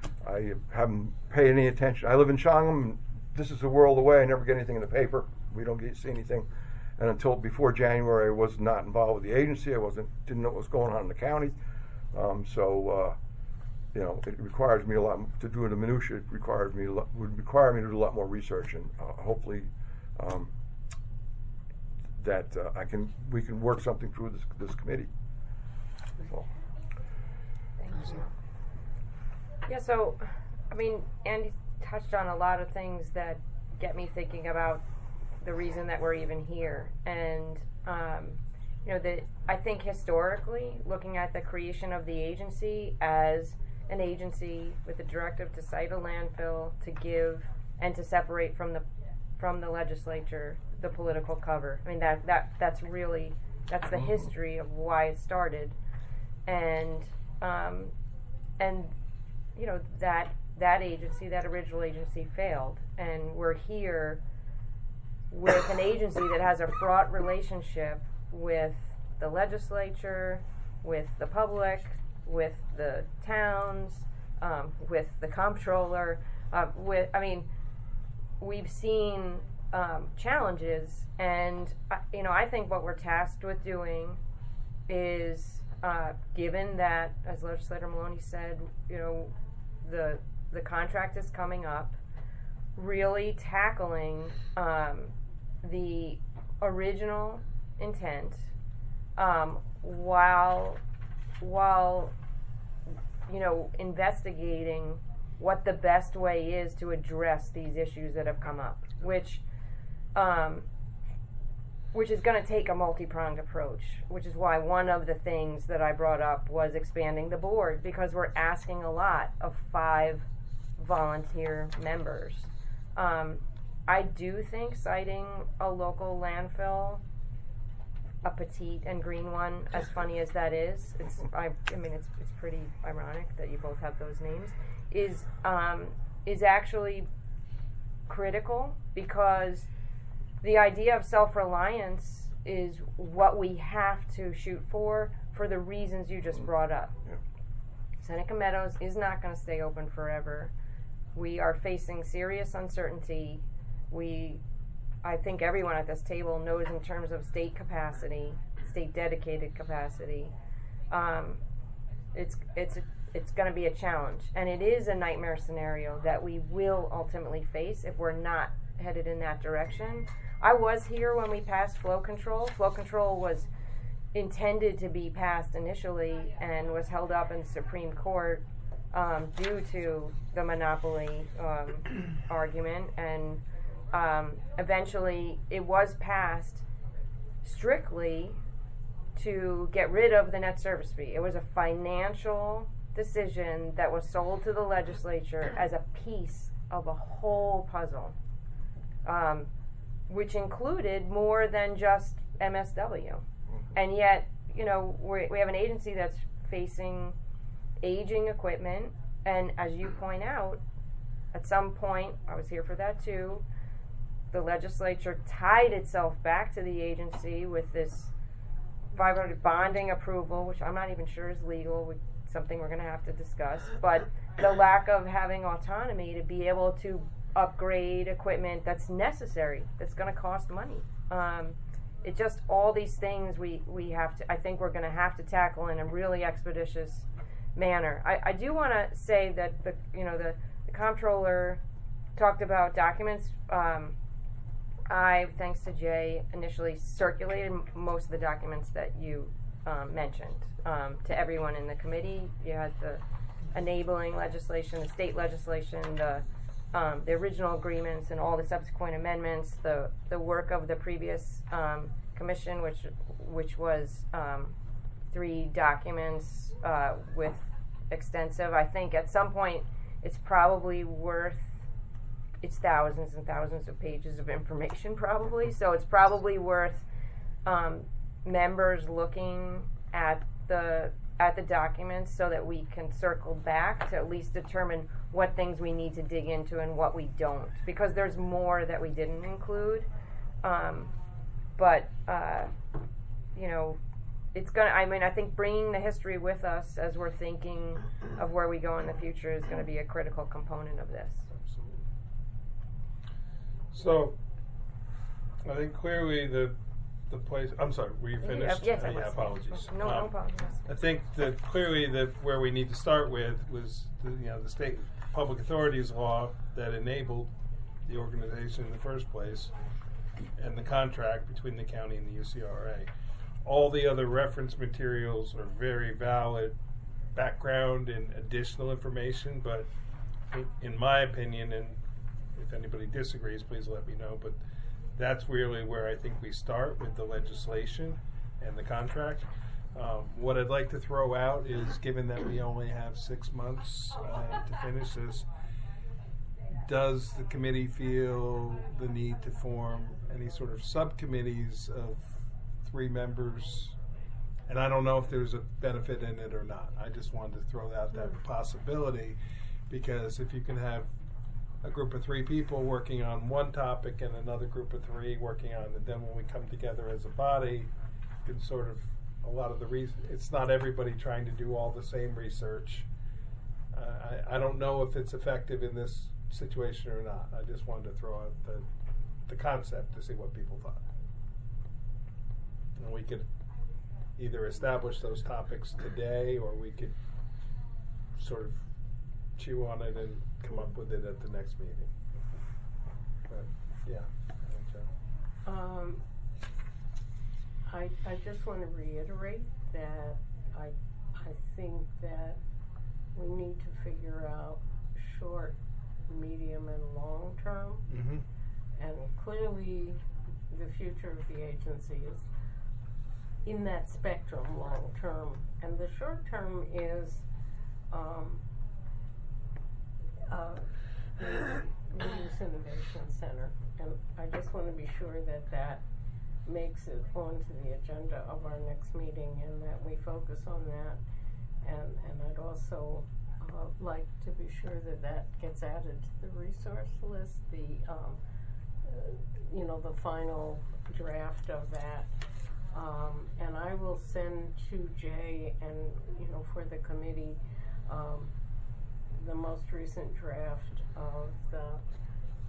I haven't paid any attention. I live in Shongham. And this is a world away. I never get anything in the paper. We don't get see anything. And until before January, I was not involved with the agency. I wasn't, didn't know what was going on in the county. Um, so, uh, you know, it requires me a lot to do the minutia. It requires me a lot, would require me to do a lot more research, and uh, hopefully um, that uh, I can we can work something through this this committee. So. Thank you. Yeah. So, I mean, Andy touched on a lot of things that get me thinking about the reason that we're even here. And um, you know, the I think historically, looking at the creation of the agency as an agency with a directive to site a landfill, to give and to separate from the from the legislature the political cover. I mean, that that that's really that's the history of why it started. And um, and you know, that that agency, that original agency failed, and we're here with an agency that has a fraught relationship with the legislature, with the public, with the towns, um, with the comptroller. Uh, with, I mean, we've seen um, challenges, and uh, you know, I think what we're tasked with doing is, uh, given that, as Legislator Maloney said, you know, the the contract is coming up, really tackling um, the original intent, um, while while you know investigating what the best way is to address these issues that have come up, which um, which is going to take a multi-pronged approach, which is why one of the things that I brought up was expanding the board, because we're asking a lot of five volunteer members. Um, I do think citing a local landfill, a petite and green one, as funny as that is, it's I, I mean it's it's pretty ironic that you both have those names, is um, is actually critical, because the idea of self-reliance is what we have to shoot for for the reasons you just brought up. Yeah. Seneca Meadows is not going to stay open forever. We are facing serious uncertainty. We, I think everyone at this table knows in terms of state capacity, state dedicated capacity, um, it's it's it's going to be a challenge, and it is a nightmare scenario that we will ultimately face if we're not headed in that direction. I was here when we passed flow control. Flow control was intended to be passed initially and was held up in the Supreme Court um, due to the monopoly um, argument, and um, eventually it was passed strictly to get rid of the net service fee. It was a financial decision that was sold to the legislature as a piece of a whole puzzle, um, which included more than just M S W. And yet, you know, we we have an agency that's facing aging equipment, and as you point out, at some point, I was here for that too, the legislature tied itself back to the agency with this five hundred bonding approval, which I'm not even sure is legal, which is something we're going to have to discuss, but the lack of having autonomy to be able to upgrade equipment that's necessary, that's going to cost money. Um, it just, all these things we, we have to, I think we're going to have to tackle in a really expeditious manner. I, I do want to say that the, you know, the, the comptroller talked about documents. Um, I, thanks to Jay, initially circulated m- most of the documents that you um, mentioned um, to everyone in the committee. You had the enabling legislation, the state legislation, the um, the original agreements, and all the subsequent amendments. The the work of the previous um, commission, which which was um, three documents uh, with extensive. I think at some point it's probably worth. It's thousands and thousands of pages of information, probably. So it's probably worth um, members looking at the at the documents so that we can circle back to at least determine what things we need to dig into and what we don't, because there's more that we didn't include. Um, but uh, you know, it's gonna. I mean, I think bringing the history with us as we're thinking of where we go in the future is going to be a critical component of this. So, I think clearly the the place. I'm sorry. Were you finished? Yes, uh, I yeah, was. apologies. No, Um, no apologies. I think that clearly that where we need to start with was the, you know the state public authorities law that enabled the organization in the first place, and the contract between the county and the U C R A. All the other reference materials are very valid background and additional information, but in, in my opinion, and if anybody disagrees, please let me know, but that's really where I think we start with the legislation and the contract. Um, what I'd like to throw out is, given that we only have six months uh, to finish this, does the committee feel the need to form any sort of subcommittees of three members? And I don't know if there's a benefit in it or not. I just wanted to throw out that possibility, because if you can have a group of three people working on one topic and another group of three working on it, then when we come together as a body, you can sort of, a lot of the reason, it's not everybody trying to do all the same research. Uh, I, I don't know if it's effective in this situation or not. I just wanted to throw out the, the concept to see what people thought. And we could either establish those topics today, or we could sort of chew on it and come up with it at the next meeting. But yeah, Um, I, I just want to reiterate that I, I think that we need to figure out short, medium, and long term. Mm-hmm. And clearly, the future of the agency is in that spectrum, long term. And the short term is um, uh, the Reuse Innovation Center. And I just want to be sure that that makes it onto the agenda of our next meeting, and that we focus on that. And, and I'd also uh, like to be sure that that gets added to the resource list, the, um, uh, you know, the final draft of that. Um, and I will send to Jay and, you know, for the committee, um, the most recent draft of the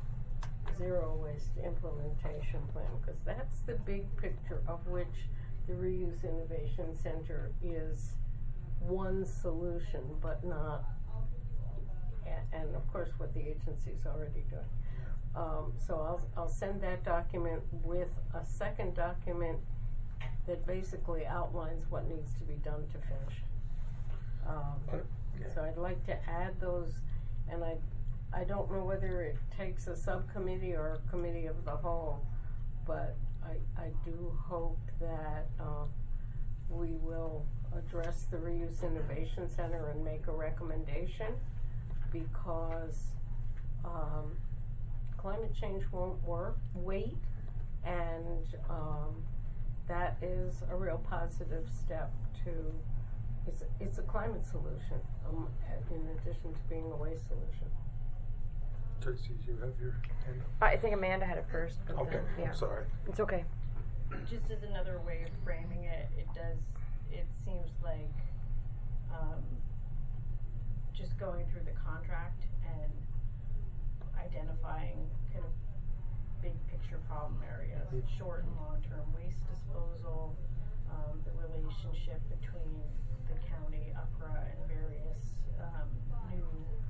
zero waste implementation plan, because that's the big picture of which the Reuse Innovation Center is one solution, but not, and, and of course what the agency's already doing. Um, so I'll, I'll send that document with a second document that basically outlines what needs to be done to finish. Um, Uh, yeah. So I'd like to add those, and I, I don't know whether it takes a subcommittee or a committee of the whole, but I, I do hope that, uh, we will address the Reuse Innovation Center and make a recommendation, because, um, climate change won't work, wait, and, um, that is a real positive step to, it's, it's a climate solution, um, in addition to being a waste solution. Tracy, you have your hand up? I think Amanda had it first. But Okay, then, yeah. I'm sorry. It's okay. Just as another way of framing it, it does, it seems like, um, just going through the contract and identifying kind of big picture problem areas, Mhm. short and long-term waste disposal, um, the relationship between the county, U P R A, and various, um, new,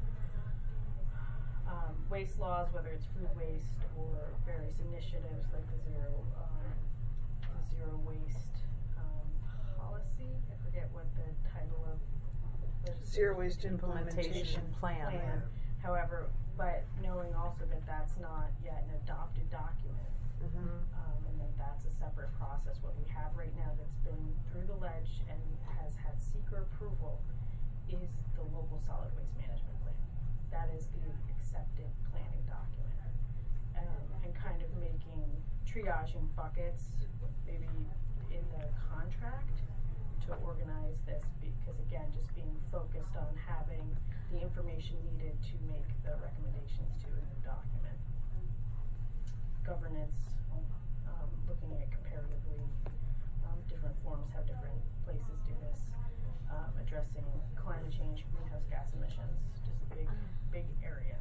um, waste laws, whether it's food waste or various initiatives like the zero, um, the zero waste, um, policy. I forget what the title of the Zero waste implementation plan. plan. However, but knowing also that that's not yet an adopted document, Mhm. um, and that that's a separate process. What we have right now that's been through the ledge and has had seeker approval is the local solid waste management plan. That is the accepted planning document. Um, and kind of making triaging buckets, maybe in the contract, to organize this, because again, just being focused on having the information needed to make the recommendations to a new document. Governance, um, looking at comparatively, um, different forms, how different places do this, um, addressing climate change, greenhouse gas emissions, just big, big areas.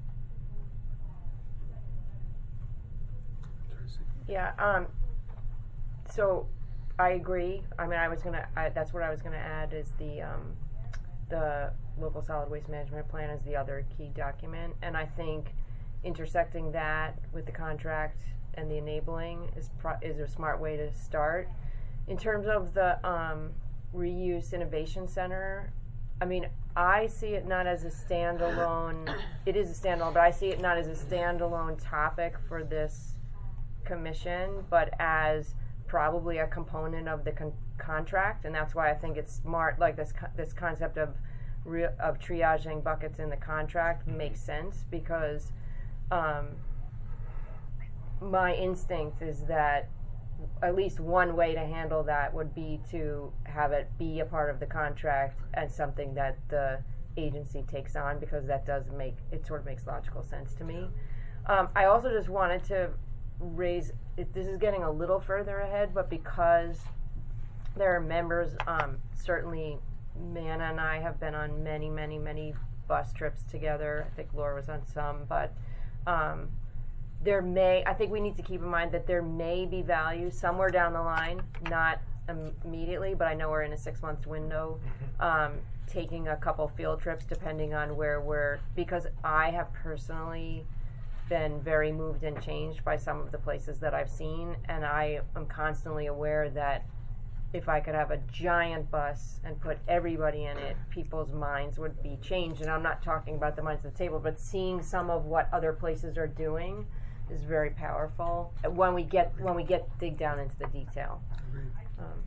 Tracy. Yeah. Um. So, I agree. I mean, I was gonna. I, that's what I was gonna add is the um, the local solid waste management plan is the other key document, and I think intersecting that with the contract and the enabling is pro- is a smart way to start. In terms of the um, Reuse Innovation Center, I mean, I see it not as a standalone. It is a standalone, but I see it not as a standalone topic for this commission, but as probably a component of the con- contract, and that's why I think it's smart. Like this, co- this concept of re- of triaging buckets in the contract makes sense, because um, my instinct is that at least one way to handle that would be to have it be a part of the contract and something that the agency takes on, because that does make it sort of makes logical sense to me. Um, I also just wanted to raise it, this is getting a little further ahead, but because there are members, um, certainly Manna and I have been on many, many, many bus trips together. I think Laura was on some, but um, there may, I think we need to keep in mind that there may be value somewhere down the line, not im- immediately, but I know we're in a six month window, um, taking a couple field trips depending on where we're, because I have personally been very moved and changed by some of the places that I've seen, and I am constantly aware that if I could have a giant bus and put everybody in it, people's minds would be changed. And I'm not talking about the minds at the table, but seeing some of what other places are doing is very powerful when we get when we get dig down into the detail. Um,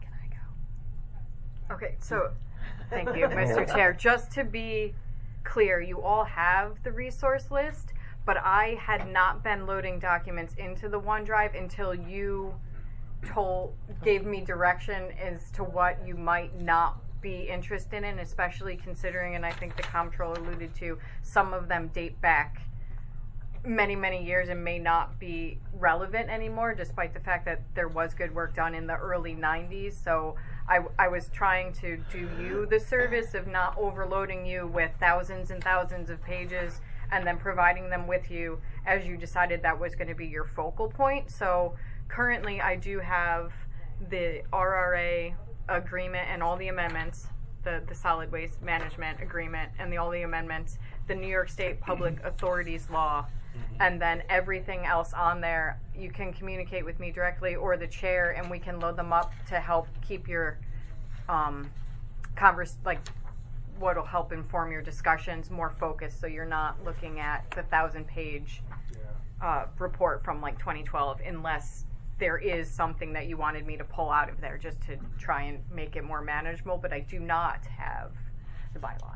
Okay, so thank you, Mister Chair. Just to be clear, you all have the resource list, but I had not been loading documents into the OneDrive until you told gave me direction as to what you might not be interested in, especially considering, and I think the comptroller alluded to, some of them date back many, many years and may not be relevant anymore, despite the fact that there was good work done in the early nineties. So I, I was trying to do you the service of not overloading you with thousands and thousands of pages and then providing them with you as you decided that was going to be your focal point. So currently I do have the R R A agreement and all the amendments, the, the solid waste management agreement and the, all the amendments, the New York State Public Authorities Law, and then everything else on there, you can communicate with me directly or the chair, and we can load them up to help keep your um, converse, like what'll help inform your discussions more focused, so you're not looking at the thousand page Yeah. uh, report from like twenty twelve, unless there is something that you wanted me to pull out of there just to try and make it more manageable. But I do not have the bylaws.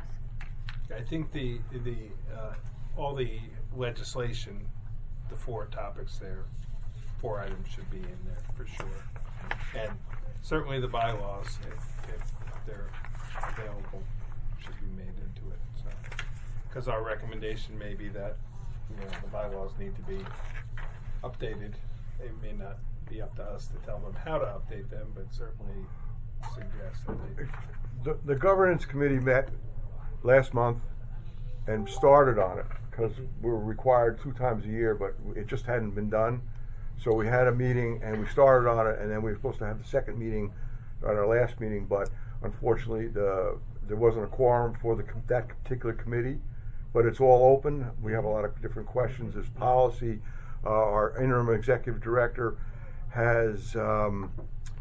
I think the the uh, all the legislation, the four topics there, four items should be in there for sure, and certainly the bylaws, if, if they're available, should be made into it. So, because our recommendation may be that, you know, the bylaws need to be updated. It may not be up to us to tell them how to update them, but certainly suggest that they. The, the governance committee met last month and started on it, because we were required two times a year, but it just hadn't been done. So we had a meeting and we started on it, and then we were supposed to have the second meeting at our last meeting, but unfortunately the there wasn't a quorum for the that particular committee. But it's all open. We have a lot of different questions. There's policy. Uh, our interim executive director has um,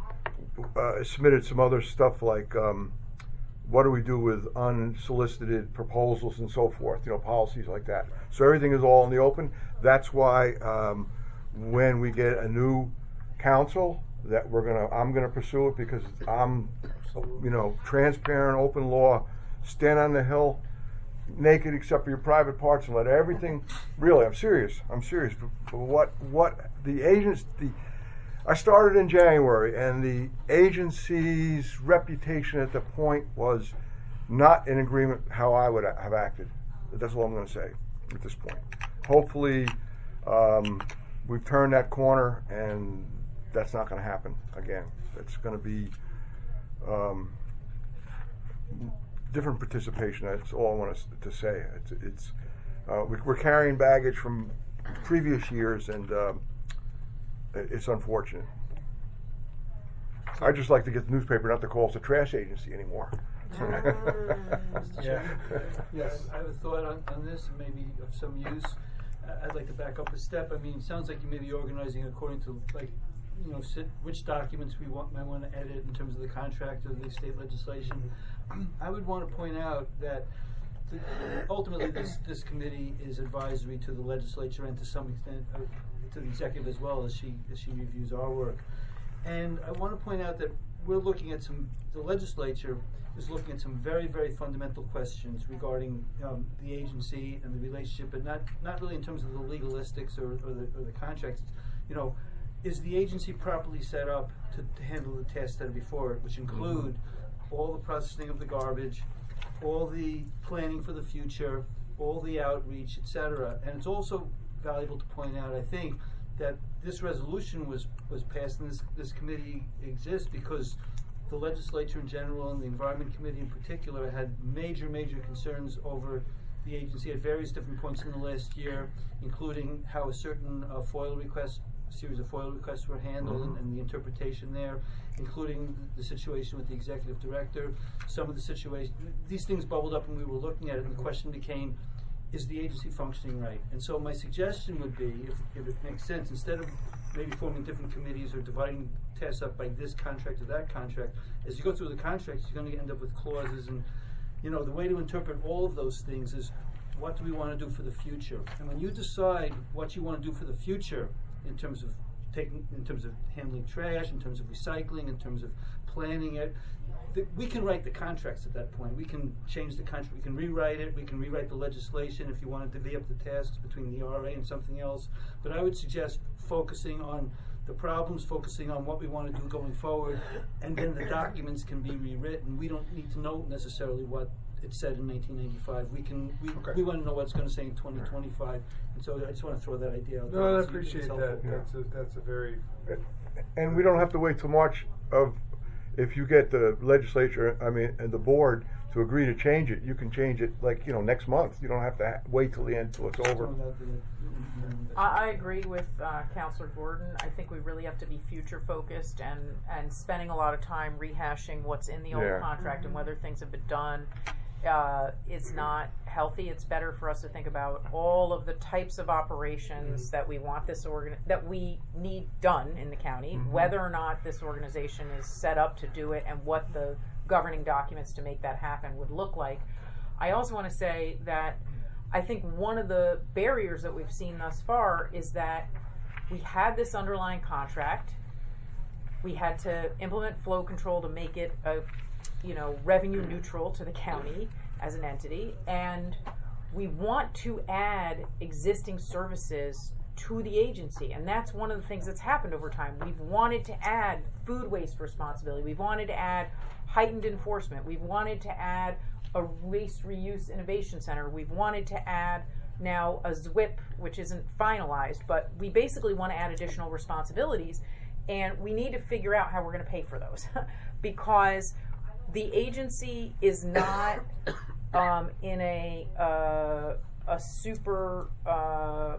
uh, submitted some other stuff like um, what do we do with unsolicited proposals and so forth, you know, policies like that. So everything is all in the open. That's why um, when we get a new council, that we're gonna, I'm gonna pursue it, because I'm, you know, transparent, open law, stand on the hill, naked except for your private parts, and let everything, really, I'm serious, I'm serious, but, but what, what the agents, the, I started in January, and the agency's reputation at the point was not in agreement how I would have acted. That's all I'm going to say at this point. Hopefully, um, we've turned that corner, and that's not going to happen again. It's going to be um, different participation. That's all I want to, to say. It's, it's uh, we're carrying baggage from previous years, and um, it's unfortunate. I'd just like to get the newspaper not to call us a trash agency anymore. Yeah. Yes, I have a thought on, on this, and maybe of some use. Uh, I'd like to back up a step. I mean, it sounds like you may be organizing according to, like, you know, sit, which documents we want, might want to edit in terms of the contract or the state legislation. I would want to point out that the, ultimately this, this committee is advisory to the legislature and to some extent uh, to the executive as well, as she as she reviews our work. And I want to point out that we're looking at some, the legislature is looking at some very, very fundamental questions regarding um, the agency and the relationship, but not, not really in terms of the legalistics or, or, the, or the contracts. You know, is the agency properly set up to, to handle the tasks that are before it, which include mm-hmm. all the processing of the garbage, all the planning for the future, all the outreach, et cetera. And it's also valuable to point out, I think, that this resolution was, was passed and this, this committee exists because the legislature in general and the Environment Committee in particular had major, major concerns over the agency at various different points in the last year, including how a certain uh, FOIL request, a series of FOIL requests were handled mm-hmm. and, and the interpretation there, including the situation with the executive director. Some of the situation, these things bubbled up and we were looking at it, and the question became, is the agency functioning right? And so my suggestion would be, if, if it makes sense, instead of maybe forming different committees or dividing tasks up by this contract or that contract, as you go through the contracts, you're going to end up with clauses. And, you know, the way to interpret all of those things is, what do we want to do for the future? And when you decide what you want to do for the future in terms of taking, in terms of handling trash, in terms of recycling, in terms of planning it, th we can write the contracts at that point. We can change the contract, we can rewrite it, we can rewrite the legislation if you wanted to divvy up the tasks between the R A and something else. But I would suggest focusing on the problems, focusing on what we want to do going forward, and then the documents can be rewritten. We don't need to know necessarily what it said in nineteen ninety-five. We can, we, okay. we want to know what it's going to say in twenty twenty-five. And so I just want to throw that idea out there. No, I See if appreciate it's that. helpful. That's a, that's a very... And we don't have to wait till March of, if you get the legislature, I mean, and the board to agree to change it, you can change it like, you know, next month. You don't have to ha- wait till the end till it's over. I, I agree with uh, Councilor Gordon. I think we really have to be future focused and, and spending a lot of time rehashing what's in the old Yeah. contract and whether things have been done. Uh, is not healthy. It's better for us to think about all of the types of operations mm-hmm. that we want this organ that we need done in the county, mm-hmm. whether or not this organization is set up to do it, and what the governing documents to make that happen would look like. I also want to say that I think one of the barriers that we've seen thus far is that we had this underlying contract. We had to implement flow control to make it a you know, revenue neutral to the county as an entity, and we want to add existing services to the agency, and that's one of the things that's happened over time. We've wanted to add food waste responsibility, we've wanted to add heightened enforcement, we've wanted to add a waste reuse innovation center, we've wanted to add now a Z W I P, which isn't finalized, but we basically want to add additional responsibilities, and we need to figure out how we're going to pay for those because the agency is not um, in a uh, a super uh,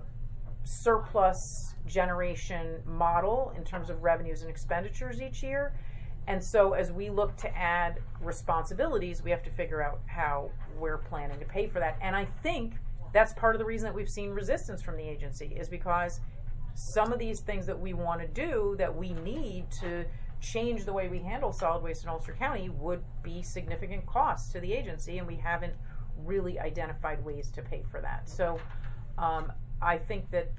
surplus generation model in terms of revenues and expenditures each year. And so as we look to add responsibilities, we have to figure out how we're planning to pay for that. And I think that's part of the reason that we've seen resistance from the agency, is because some of these things that we want to do, that we need to change the way we handle solid waste in Ulster County, would be significant costs to the agency, and we haven't really identified ways to pay for that. So um, I think that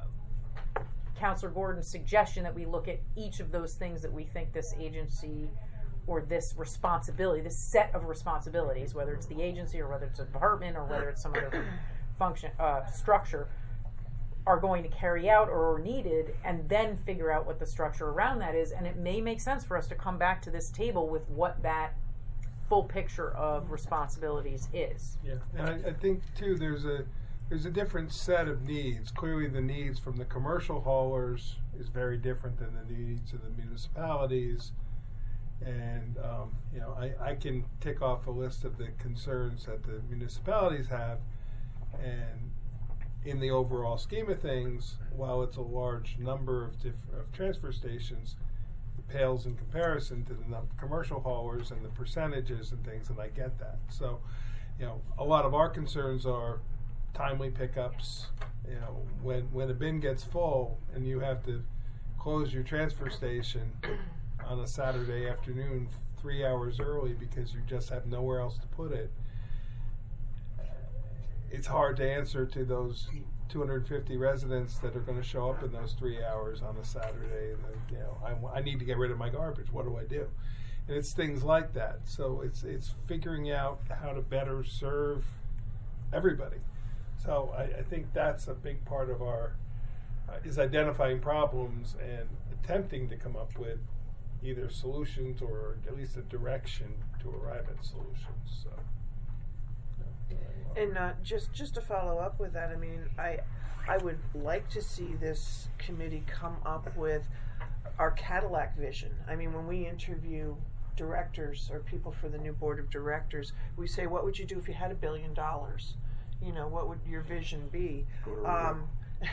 uh, Councilor Gordon's suggestion that we look at each of those things that we think this agency or this responsibility, this set of responsibilities, whether it's the agency or whether it's a department or whether it's some other function, uh, structure, are going to carry out or are needed, and then figure out what the structure around that is. And it may make sense for us to come back to this table with what that full picture of responsibilities is. Yeah, and I, I think too there's a there's a different set of needs. Clearly the needs from the commercial haulers is very different than the needs of the municipalities. And um, you know, I, I can tick off a list of the concerns that the municipalities have, and in the overall scheme of things, while it's a large number of, diff- of transfer stations, it pales in comparison to the num- commercial haulers and the percentages and things, and I get that. So, you know, a lot of our concerns are timely pickups. You know, when when a bin gets full and you have to close your transfer station on a Saturday afternoon three hours early because you just have nowhere else to put it, it's hard to answer to those two hundred fifty residents that are going to show up in those three hours on a Saturday. And then, you know, I, I need to get rid of my garbage. What do I do? And it's things like that. So it's it's figuring out how to better serve everybody. So I, I think that's a big part of our uh, is identifying problems and attempting to come up with either solutions or at least a direction to arrive at solutions. So. And uh, just just to follow up with that, I mean, I I would like to see this committee come up with our Cadillac vision. I mean, when we interview directors or people for the new board of directors, we say, what would you do if you had a billion dollars? You know, what would your vision be? Um,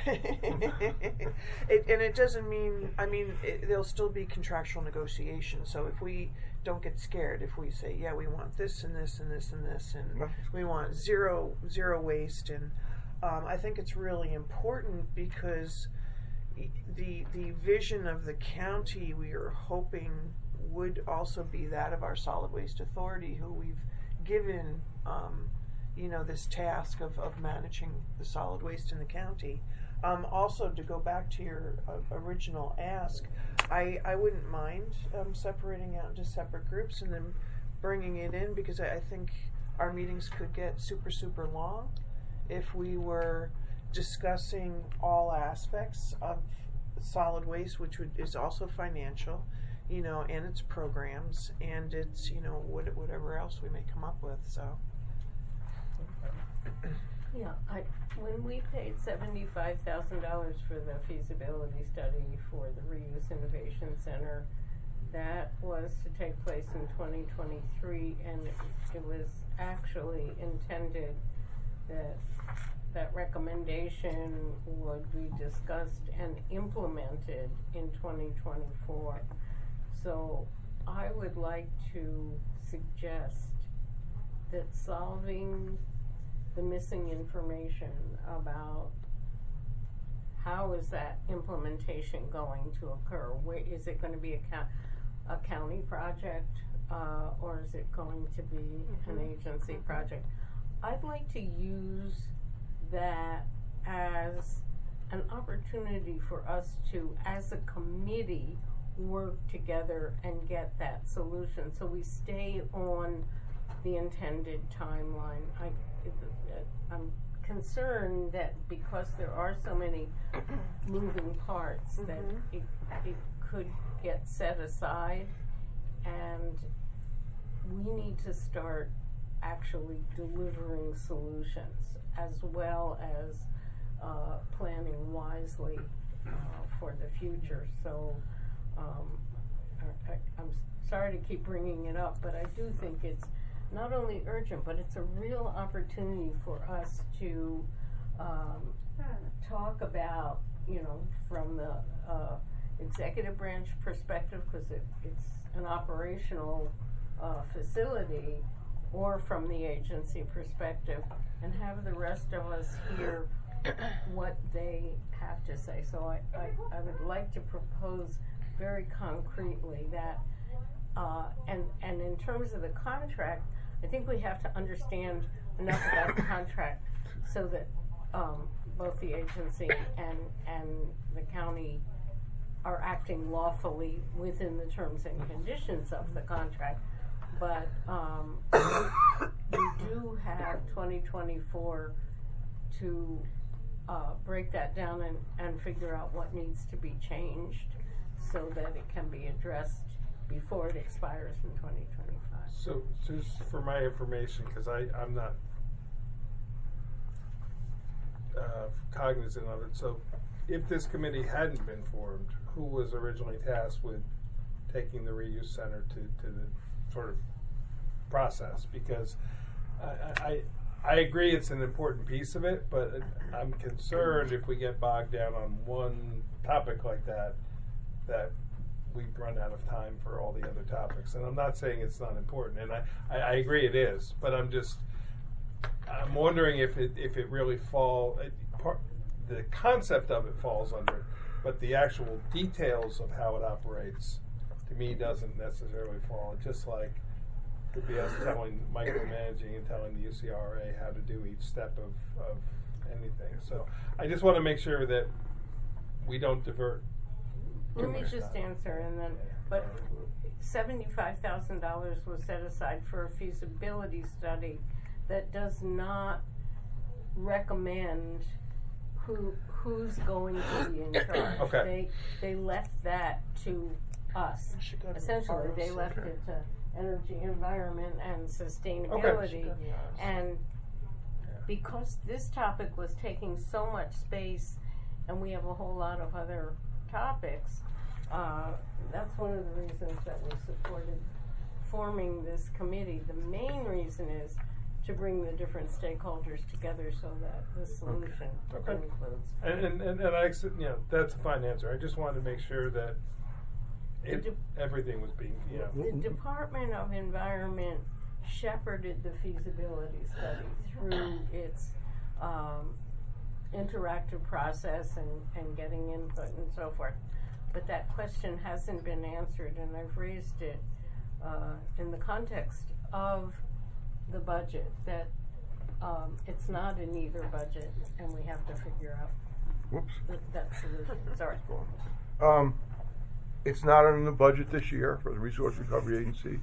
it, and it doesn't mean, I mean, it, there'll still be contractual negotiations. So if we don't get scared, if we say, yeah, we want this and this and this and this, and we want zero zero waste, and um, I think it's really important because the the vision of the county we are hoping would also be that of our solid waste authority, who we've given um, you know, this task of, of managing the solid waste in the county. Um, also, to go back to your uh, original ask, I, I wouldn't mind um, separating out into separate groups and then bringing it in, because I, I think our meetings could get super, super long if we were discussing all aspects of solid waste, which would, is also financial, you know, and its programs, and it's, you know, what, whatever else we may come up with, so. Yeah, I, when we paid seventy-five thousand dollars for the feasibility study for the Reuse Innovation Center, that was to take place in twenty twenty-three, and it, it was actually intended that that recommendation would be discussed and implemented in twenty twenty-four. So I would like to suggest that solving the missing information about how is that implementation going to occur? Where, is it going to be a, co- a county project, uh, or is it going to be mm-hmm. an agency mm-hmm. project? I'd like to use that as an opportunity for us to, as a committee, work together and get that solution, so we stay on the intended timeline. I, I'm concerned that because there are so many moving parts mm-hmm. that it, it could get set aside, and we need to start actually delivering solutions as well as uh, planning wisely uh, for the future. So um, I, I, I'm sorry to keep bringing it up, but I do think it's not only urgent, but it's a real opportunity for us to um, talk about, you know, from the uh, executive branch perspective, because it, it's an operational uh, facility, or from the agency perspective, and have the rest of us hear what they have to say. So I, I, I would like to propose very concretely that, uh, and, and in terms of the contract, I think we have to understand enough about the contract so that um, both the agency and and the county are acting lawfully within the terms and conditions of the contract. But um, we do have twenty twenty-four to uh, break that down and, and figure out what needs to be changed so that it can be addressed before it expires in twenty twenty-five. So, just for my information, because I'm not uh, cognizant of it, so if this committee hadn't been formed, who was originally tasked with taking the reuse center to, to the sort of process? Because I, I, I agree it's an important piece of it, but I'm concerned if we get bogged down on one topic like that, that we run out of time for all the other topics. And I'm not saying it's not important, and I, I, I agree it is, but I'm just, I'm wondering if it if it really fall, it, part, the concept of it falls under, but the actual details of how it operates, to me, doesn't necessarily fall. It's just like, could be us telling, micromanaging and telling the U C R A how to do each step of, of anything. So I just want to make sure that we don't divert. Let me just answer, and then, but seventy-five thousand dollars was set aside for a feasibility study that does not recommend who who's going to be in charge. Okay. They they left that to us. Essentially, they left okay. it to energy, environment, and sustainability. Okay. And because this topic was taking so much space, and we have a whole lot of other topics, uh, that's one of the reasons that we supported forming this committee. The main reason is to bring the different stakeholders together so that the solution Okay. Okay. includes. And, and, and, and I, you know, that's a fine answer. I just wanted to make sure that it, de- everything was being, you know. The Department of Environment shepherded the feasibility study through its um, interactive process and, and getting input and so forth. But that question hasn't been answered, and I've raised it uh, in the context of the budget, that um, it's not in either budget, and we have to figure out Whoops. th- that solution. Sorry. Um, it's not in the budget this year for the Resource Recovery Agency.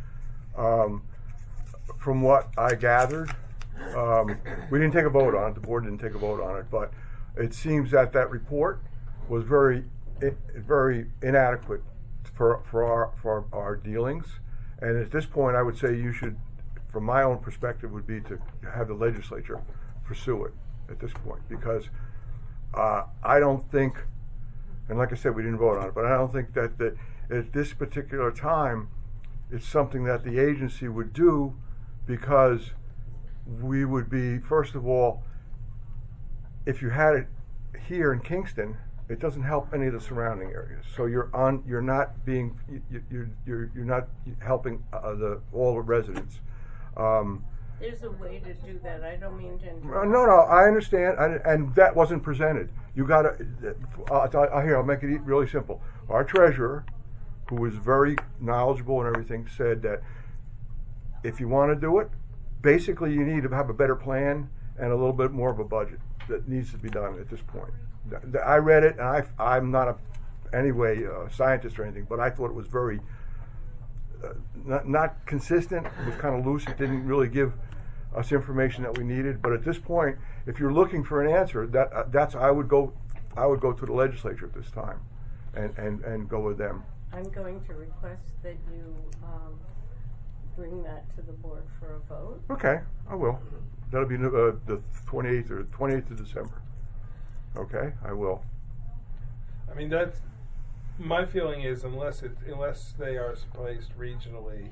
Um, from what I gathered, um, we didn't take a vote on it. The board didn't take a vote on it, but it seems that that report was very, I- very inadequate for for our for our dealings. And at this point, I would say you should, from my own perspective, would be to have the legislature pursue it at this point, because uh, I don't think, And like I said, we didn't vote on it, but I don't think that, that at this particular time, it's something that the agency would do, because we would be, first of all, if you had it here in Kingston, it doesn't help any of the surrounding areas. So you're on, you're not being, you, you, you're, you're not helping uh, the all the residents. Um, There's a way to do that. I don't mean to uh, interrupt. no, no, I understand, and, and that wasn't presented. You got to. Uh, I here, I'll make it really simple. Our treasurer, who was very knowledgeable and everything, said that if you want to do it, basically you need to have a better plan and a little bit more of a budget that needs to be done at this point. I read it, and I, I'm not a, anyway a scientist or anything, but I thought it was very uh, not, not consistent. It was kind of loose. It didn't really give us information that we needed. But at this point, if you're looking for an answer, that uh, that's I would go, I would go to the legislature at this time, and, and, and go with them. I'm going to request that you um, bring that to the board for a vote. Okay, I will. That'll be uh, the twenty-eighth or twenty-eighth of December. Okay, I will. I mean, that's my feeling is unless it unless they are placed regionally,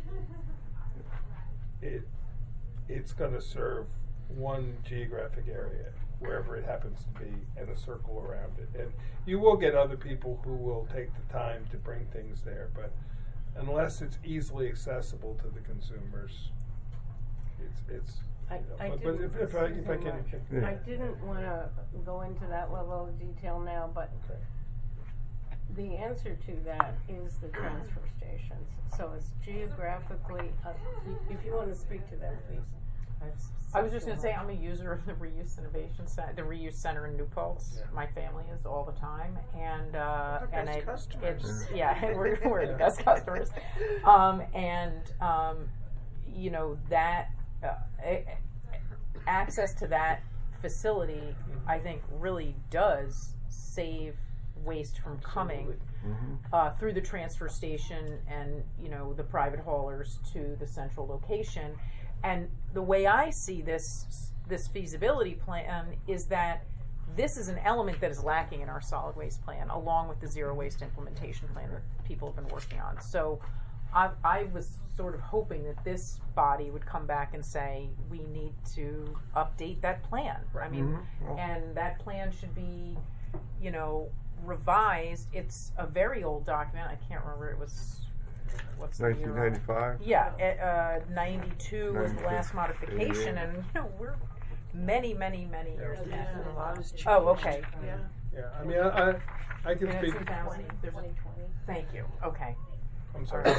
it it's going to serve one geographic area wherever it happens to be and a circle around it. And you will get other people who will take the time to bring things there, but unless it's easily accessible to the consumers, it's it's. I, You know, I but, but didn't, if, if I if I so can, much. can I didn't want to go into that level of detail now, but okay. the answer to that is the transfer stations. So it's geographically, uh, if you want to speak to them, please. I was just going to say, I'm a user of the Reuse Innovation Center, the Reuse Center in New Paltz. Yeah. My family is all the time, and uh, We're and best it, customers. it's yeah, we're, we're the best customers. Um, and um, you know that uh, a, access to that facility, I think, really does save waste from coming Mm-hmm. uh, through the transfer station and, you know, the private haulers to the central location. And the way I see this this feasibility plan is that this is an element that is lacking in our solid waste plan, along with the zero waste implementation plan that people have been working on. So I, I was sort of hoping that this body would come back and say, we need to update that plan. I mean, Mhm. and that plan should be, you know, revised. It's a very old document. I can't remember. It was, what's the year? nineteen ninety-five. Yeah, uh, ninety-two was the ninety-two. last modification, Yeah. and you know we're many, many, many years Yeah, past. a lot has changed. Oh, okay. Yeah. Yeah, I mean, I I, I can Yeah, speak. two thousand. There's a, thank you. Okay. I'm sorry.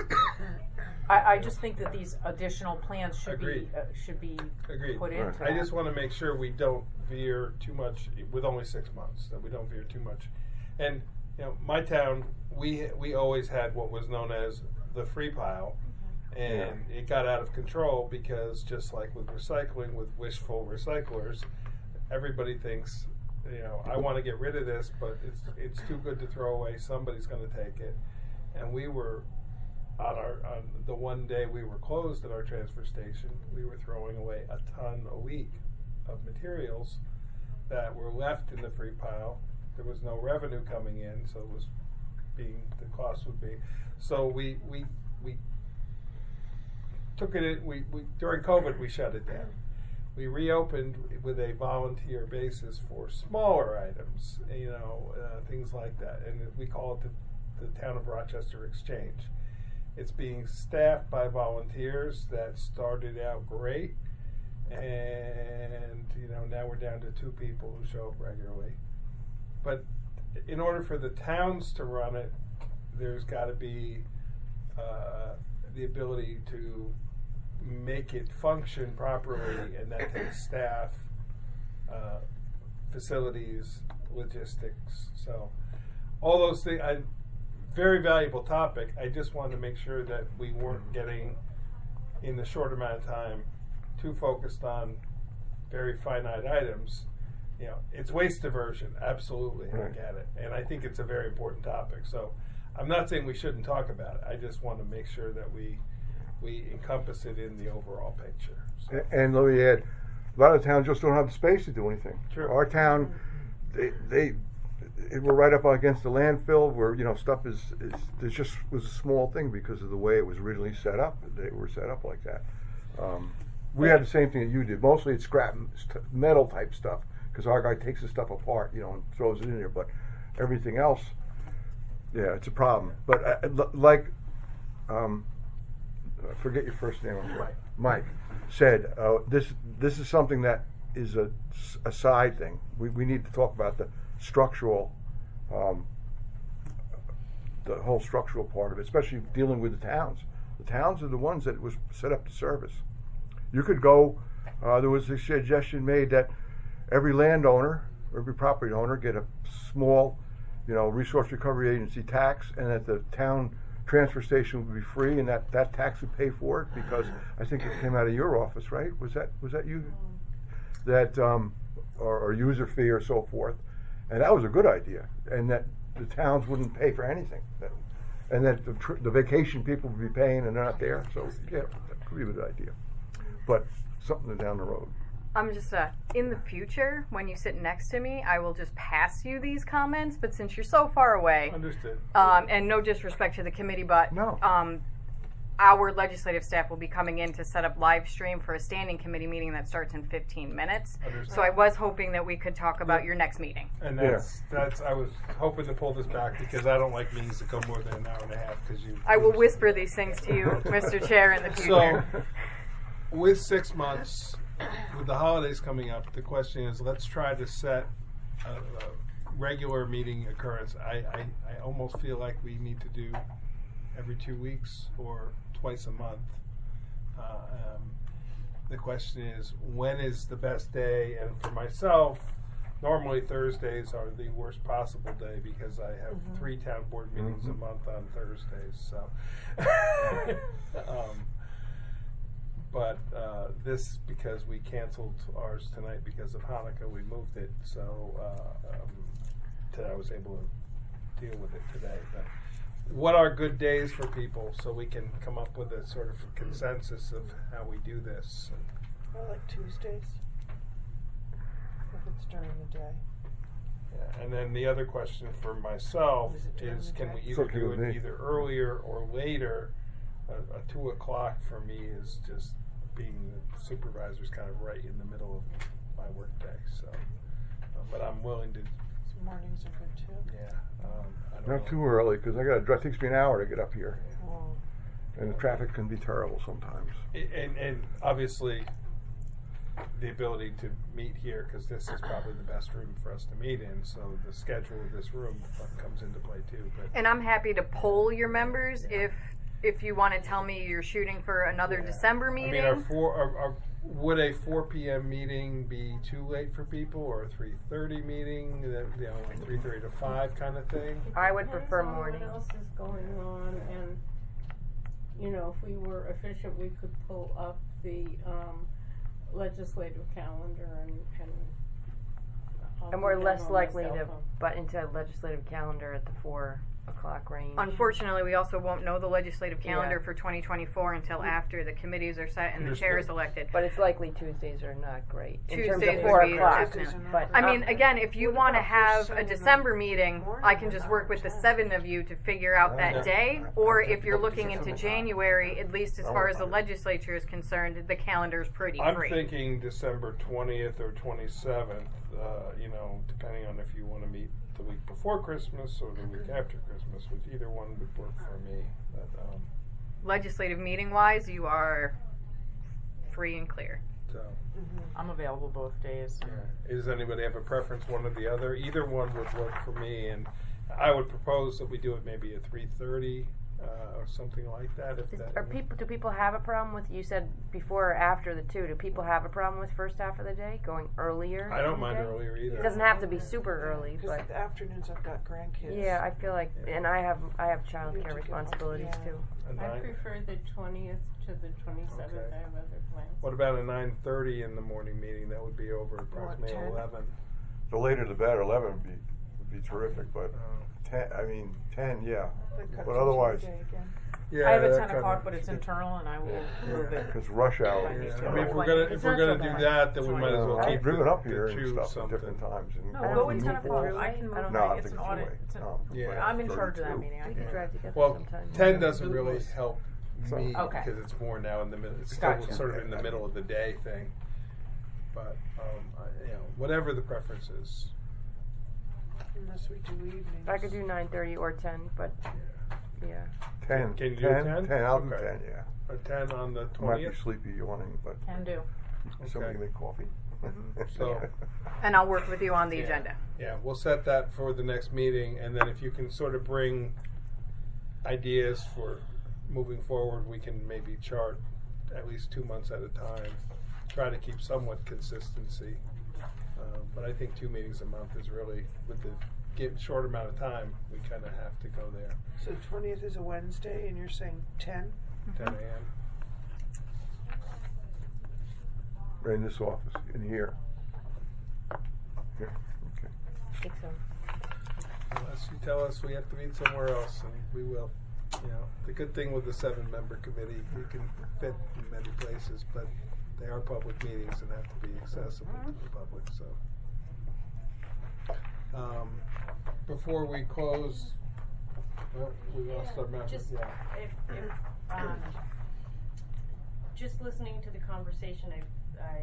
I, I just think that these additional plans should Agreed. be uh, should be Agreed. put into. I that. just want to make sure we don't veer too much with only six months. That we don't veer too much. And you know, my town, we we always had what was known as the free pile, and Yeah. it got out of control because just like with recycling, with wishful recyclers, everybody thinks, you know, I want to get rid of this, but it's it's too good to throw away. Somebody's going to take it, and we were. On our on the one day we were closed at our transfer station, we were throwing away a ton a week of materials that were left in the free pile. There was no revenue coming in, so it was being the cost would be. So we we we took it in, we, we during COVID we shut it down. We reopened with a volunteer basis for smaller items, you know, uh, things like that, and we call it the, the Town of Rochester Exchange. It's being staffed by volunteers that started out great, and you know now we're down to two people who show up regularly. But in order for the towns to run it, there's got to be uh, the ability to make it function properly, and that takes staff, uh, facilities, logistics. So all those things. I, Very valuable topic. I just wanted to make sure that we weren't getting, in the short amount of time, too focused on very finite items. You know, it's waste diversion, absolutely, I Right. get it. And I think it's a very important topic. So I'm not saying we shouldn't talk about it. I just want to make sure that we we encompass it in the overall picture. So. A- And let me add, a lot of towns just don't have the space to do anything. True. Our town, they, they it, we're right up against the landfill where, you know, stuff is, is, it just was a small thing because of the way it was originally set up. They were set up like that. Um, we had the same thing that you did. Mostly it's scrap st- metal type stuff because our guy takes the stuff apart, you know, and throws it in there. But everything else, yeah, it's a problem. But uh, l- like, um, I forget your first name. I'm sorry. Mike said, uh, this this is something that is a, a side thing. We we need to talk about the structural, um, the whole structural part of it, especially dealing with the towns. The towns are the ones that it was set up to service. You could go, uh, there was a suggestion made that every landowner, every property owner get a small, you know, resource recovery agency tax, and that the town transfer station would be free, and that, that tax would pay for it, because I think it came out of your office, right? Was that was that you? That, um, or, or user fee or so forth. And that was a good idea, and that the towns wouldn't pay for anything. That, and that the, tr- the vacation people would be paying and they're not there. So, yeah, that could be a good idea. But something down the road. I'm just, uh, in the future, when you sit next to me, I will just pass you these comments, but since you're so far away, Understood. um, and no disrespect to the committee, but No. um, our legislative staff will be coming in to set up live stream for a standing committee meeting that starts in fifteen minutes. Understood. So I was hoping that we could talk about your next meeting. And that's, that's, I was hoping to pull this back because I don't like meetings that go more than an hour and a half because you. I will whisper these things to you, Mister Chair, in the future. So, with six months, with the holidays coming up, the question is, let's try to set a, a regular meeting occurrence. I, I, I almost feel like we need to do every two weeks or twice a month. Uh, um, the question is, when is the best day? And for myself, normally Thursdays are the worst possible day because I have mm-hmm. three town board meetings mm-hmm. a month on Thursdays. So, um, but uh, this, because we canceled ours tonight because of Hanukkah, we moved it. So uh, um, to, I was able to deal with it today. But what are good days for people so we can come up with a sort of consensus of how we do this? I like Tuesdays, if it's during the day. Yeah, and then the other question for myself Is is, can we It's either okay do with it me. either earlier or later? A, a two o'clock for me is just being the supervisor's kind of right in the middle of my work day. So, uh, but I'm willing to. So mornings are good too. Yeah. Um, I don't Not know. too early, because I got it takes me an hour to get up here, Oh. and the traffic can be terrible sometimes. And, and obviously, the ability to meet here, because this is probably the best room for us to meet in, so the schedule of this room comes into play too. But And I'm happy to poll your members if if you want to tell me you're shooting for another yeah. December I meeting. mean, are four, are, are, would a four p.m. meeting be too late for people, or a three thirty meeting, that, you know, like three thirty to five kind of thing? I would Depends prefer on morning. What else is going on, and you know, if we were efficient, we could pull up the um, legislative calendar and and. I'll And do we're that less on my likely cell to phone. butt into a legislative calendar at the four o'clock range. Unfortunately, we also won't know the legislative calendar Yeah. for twenty twenty-four until after the committees are set and the chair is elected. But it's likely Tuesdays are not great. In terms Tuesdays of would four be o'clock. definitely- But I mean, um, again, if you What want to about have first a Saturday December meeting, morning I can just about work with the ten? seven of you to figure out that Yeah. day. Or if you're looking into January, at least as far as the legislature is concerned, the calendar is pretty I'm free. thinking December twentieth or twenty-seventh, uh, you know, depending on if you want to meet the week before Christmas or the week after Christmas, which either one would work for me. But, um, Legislative meeting wise, you are free and clear. so, I'm available both days. yeah. Does anybody have a preference, one or the other? Either one would work for me, and I would propose that we do it maybe at three thirty uh, or something like that. If that Are people? Do people have a problem with? You said before or after the two. Do people have a problem with first half of the day going earlier? I don't in the mind day? earlier either. It doesn't have to be super early, Because but the afternoons I've got grandkids. yeah, I feel like, and I have I have You childcare have to get responsibilities up, yeah. too. And I nine- prefer the twentieth to the twenty-seventh. Okay. I have other plans. What about a nine thirty in the morning meeting? That would be over approximately ten? eleven. The later the better. Eleven would be would be terrific, but Uh, ten. I mean, ten. Yeah, That cuts but into otherwise, the day again. Yeah, I have a that ten kinda- o'clock, but it's internal, and I will move it. Because rush hour. Yeah, is, I uh, mean, if we're Like, gonna it's if we're not so gonna do bad. that, then we It's might as fine. well I've keep driven the, up here the and choose stuff at something. different times. And No, I go don't with think ten you can o'clock. do I it. can I move don't No, it. I It's an think it's audit. too late. It's an, No, Yeah. like I'm in charge of that thirty-two. meeting. I We can could drive together Well, sometime. ten doesn't Do it really close. help So- me Okay. because it's more now in the middle. It's Gotcha. still sort of in the middle of the day thing. But um, I, you know, whatever the preference is. Unless we do evenings. I could do nine thirty or ten, but yeah. ten. Can you do ten? ten? ten, I'll do Okay. ten, yeah. A ten on the I might be twentieth. sleepy yawning, but Can do. somebody Okay. can make coffee. So And I'll work with you on the Yeah. agenda. yeah, we'll set that for the next meeting, and then if you can sort of bring ideas for moving forward, we can maybe chart at least two months at a time. Try to keep somewhat consistency, uh, but I think two meetings a month is really with the get short amount of time. We kind of have to go there. So twentieth is a Wednesday, and you're saying ten? ten a.m. Right in this office, in here. Here, okay. I think so. Unless you tell us we have to meet somewhere else, and we will. You know, the good thing with the seven-member committee, we can fit in many places, but they are public meetings and have to be accessible to the public. So, um, before we close, well, we lost our member. Just Yeah. if, if um, just listening to the conversation, I I,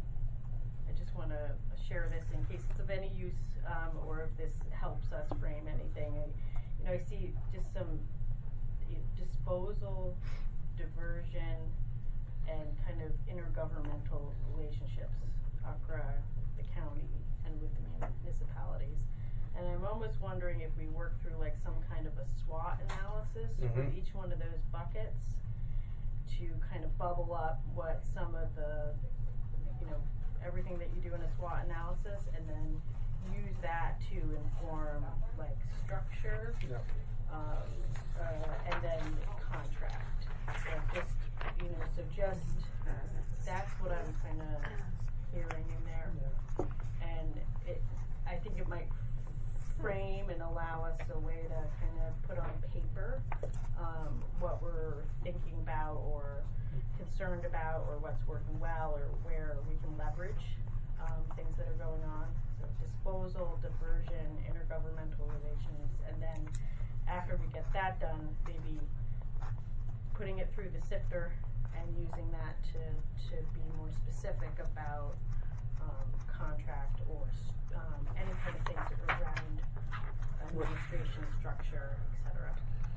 I just want to share this in case it's of any use, um, or if this helps us frame anything. I, you know, I see just some you know, disposal, diversion, and kind of intergovernmental relationships across the county and with the municipalities. And I'm almost wondering if we work through like some kind of a SWOT analysis for Mhm. each one of those buckets to kind of bubble up what some of the, you know, everything that you do in a SWOT analysis, and then use that to inform like structure, Yeah. um, uh, and then contract. So just, you know, so just, that's what I'm kind of hearing in there. And it, I think it might frame and allow us a way to kind of put on paper, um, what we're thinking about or concerned about, or what's working well, or where we can leverage, um, things that are going on. So disposal, diversion, intergovernmental relations, and then after we get that done, maybe putting it through the sifter and using that to, to be more specific about um, contract or s- um, any kind of things around administration structure, et cetera.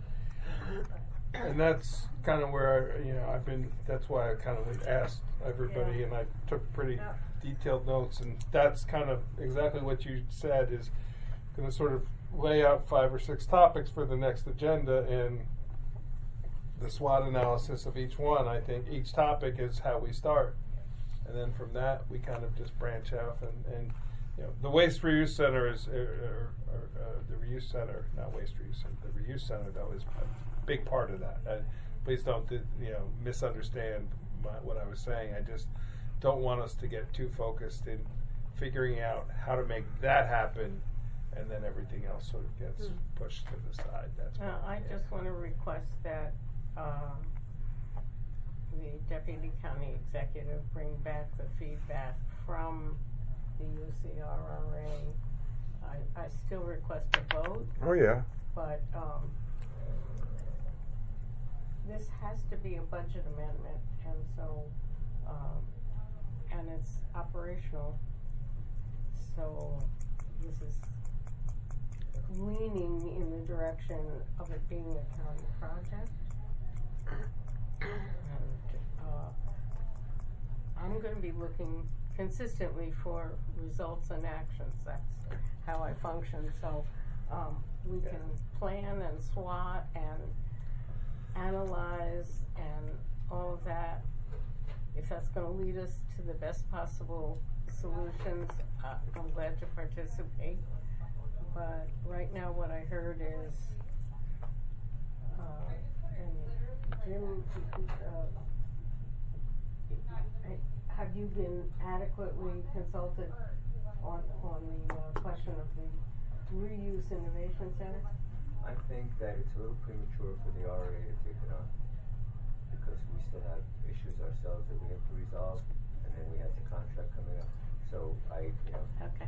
But- And that's kind of where I, you know, I've been. That's why I kind of asked everybody, Yeah. and I took pretty Yeah. detailed notes. And that's kind of exactly what you said is going to sort of lay out five or six topics for the next agenda, and the SWOT analysis of each one. I think each topic is how we start, and then from that we kind of just branch out. And, and you know, the waste reuse center is, or, or, or uh, the reuse center, not waste reuse center. The reuse center though is a big part of that. And please don't, you know, misunderstand my, what I was saying. I just don't want us to get too focused in figuring out how to make that happen, and then everything else sort of gets Hmm. pushed to the side. That's Uh, my- I just want to request that um, the deputy county executive bring back the feedback from the U C R R A. I, I still request a vote, Oh, yeah. but um, this has to be a budget amendment, and so, um, and it's operational. So this is leaning in the direction of it being a county project. And, uh, I'm gonna be looking consistently for results and actions. That's how I function. So, um, we can plan and SWOT and analyze and all of that. If that's gonna lead us to the best possible solutions, uh, I'm glad to participate. But right now what I heard is, uh, and Jim, uh, I- have you been adequately consulted on, on the uh, question of the reuse innovation center? I think that it's a little premature for the R A to take it on, because we still have issues ourselves that we have to resolve, and then we have the contract coming up. So I, you know. Okay.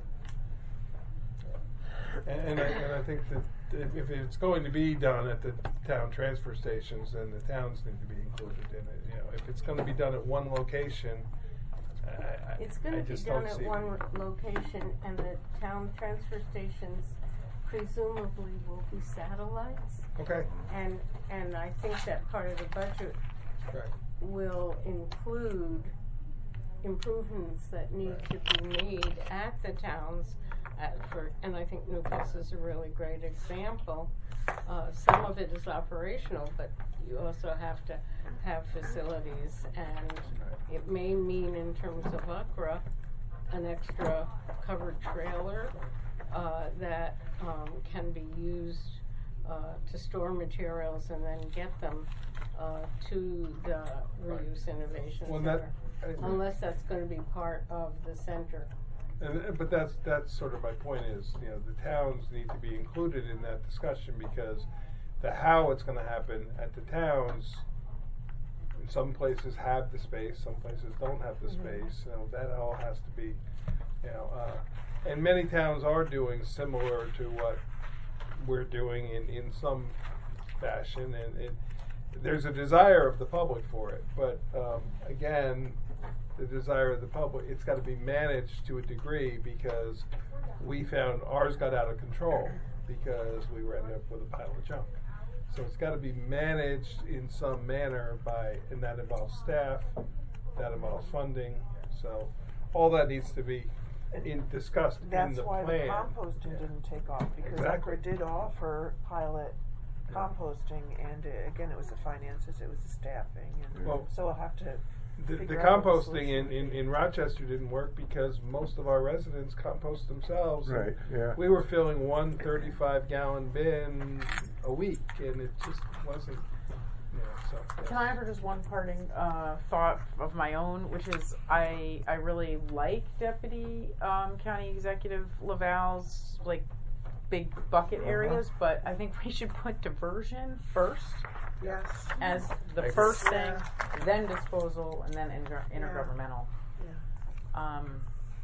And, and, I, and I think that if, if it's going to be done at the town transfer stations, then the towns need to be included in it. You know, if it's going to be done at one location, I, I, It's going I to be just done don't at see one it. location, and the town transfer stations presumably will be satellites. Okay. And and I think that part of the budget Right. will include improvements that need to be made at the towns. At for, and I think Newcastle is a really great example. Uh, some of it is operational, but you also have to have facilities, and it may mean, in terms of U C R A, an extra covered trailer uh, that um, can be used uh, to store materials and then get them uh, to the Reuse Innovation Well, Center. that, I, Unless that's going to be part of the center. And, but that's that's sort of my point is, you know, the towns need to be included in that discussion, because the how it's going to happen at the towns, in some places have the space, some places don't have the Mm-hmm. space. You know, that all has to be, you know, uh, and many towns are doing similar to what we're doing in, in some fashion, and it, there's a desire of the public for it, but um, again, the desire of the public, it's got to be managed to a degree, because we found ours got out of control because we were ended up with a pile of junk. So it's got to be managed in some manner by, and that involves staff, that involves funding. So all that needs to be in, discussed in That's the why plan. the composting didn't take off, because Exactly. U C R A did offer pilot composting, and uh, again, it was the finances, it was the staffing, and Well, so we'll have to The, the figure out what the composting in, solution in, in Rochester didn't work because most of our residents compost themselves. and Right, yeah. We were filling one thirty-five gallon bin a week, and it just wasn't, you know, so. Can I offer just one parting uh, thought of my own, which is I I really like Deputy um, County Executive Laval's like big bucket Uh-huh. areas, but I think we should put diversion first Yes. as the I agree. first thing, Yeah. then disposal, and then inter- intergovernmental. Yeah. Um,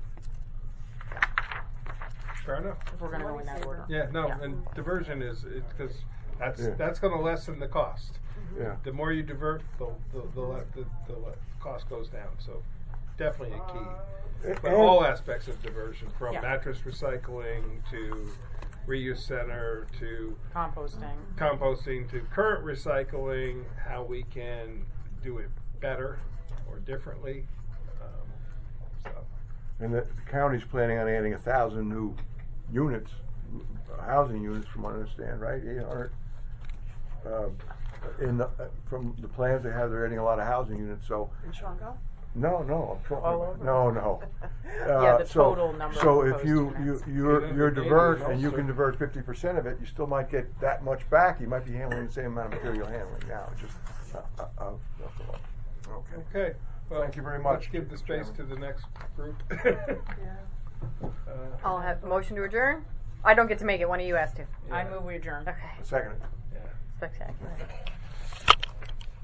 Fair enough. if we're going to go in that order. Yeah, no, Yeah. and diversion is, because that's, Yeah. that's gonna lessen the cost. Yeah. The more you divert, the, the, the, le- the, the le- cost goes down, so definitely a key. And- But all aspects of diversion, from Yeah. mattress recycling to reuse center to Composting. composting to current recycling, how we can do it better or differently. Um, so. And the county's planning on adding a thousand new units, housing units, from what I understand, right? eight hundred. Um, in the, uh, from the plans they have, they're adding a lot of housing units. So In Shango? no, no, I'm talking. All over? No, no. Yeah, the Uh, so- total number So of if you proposed you units. you're Yeah, you're maybe divert also- and you can divert fifty percent of it, you still might get that much back. You might be handling the same amount of material you're handling now. It's just uh, uh, uh, that's all. Okay. Okay. Well, Thank you very much, Let's give the space Chairman. to the next group. Yeah. Uh, I'll have motion to adjourn. I don't get to make it. One of you has to. I yeah. move we adjourn. Okay. Second. Yeah. Spectacular.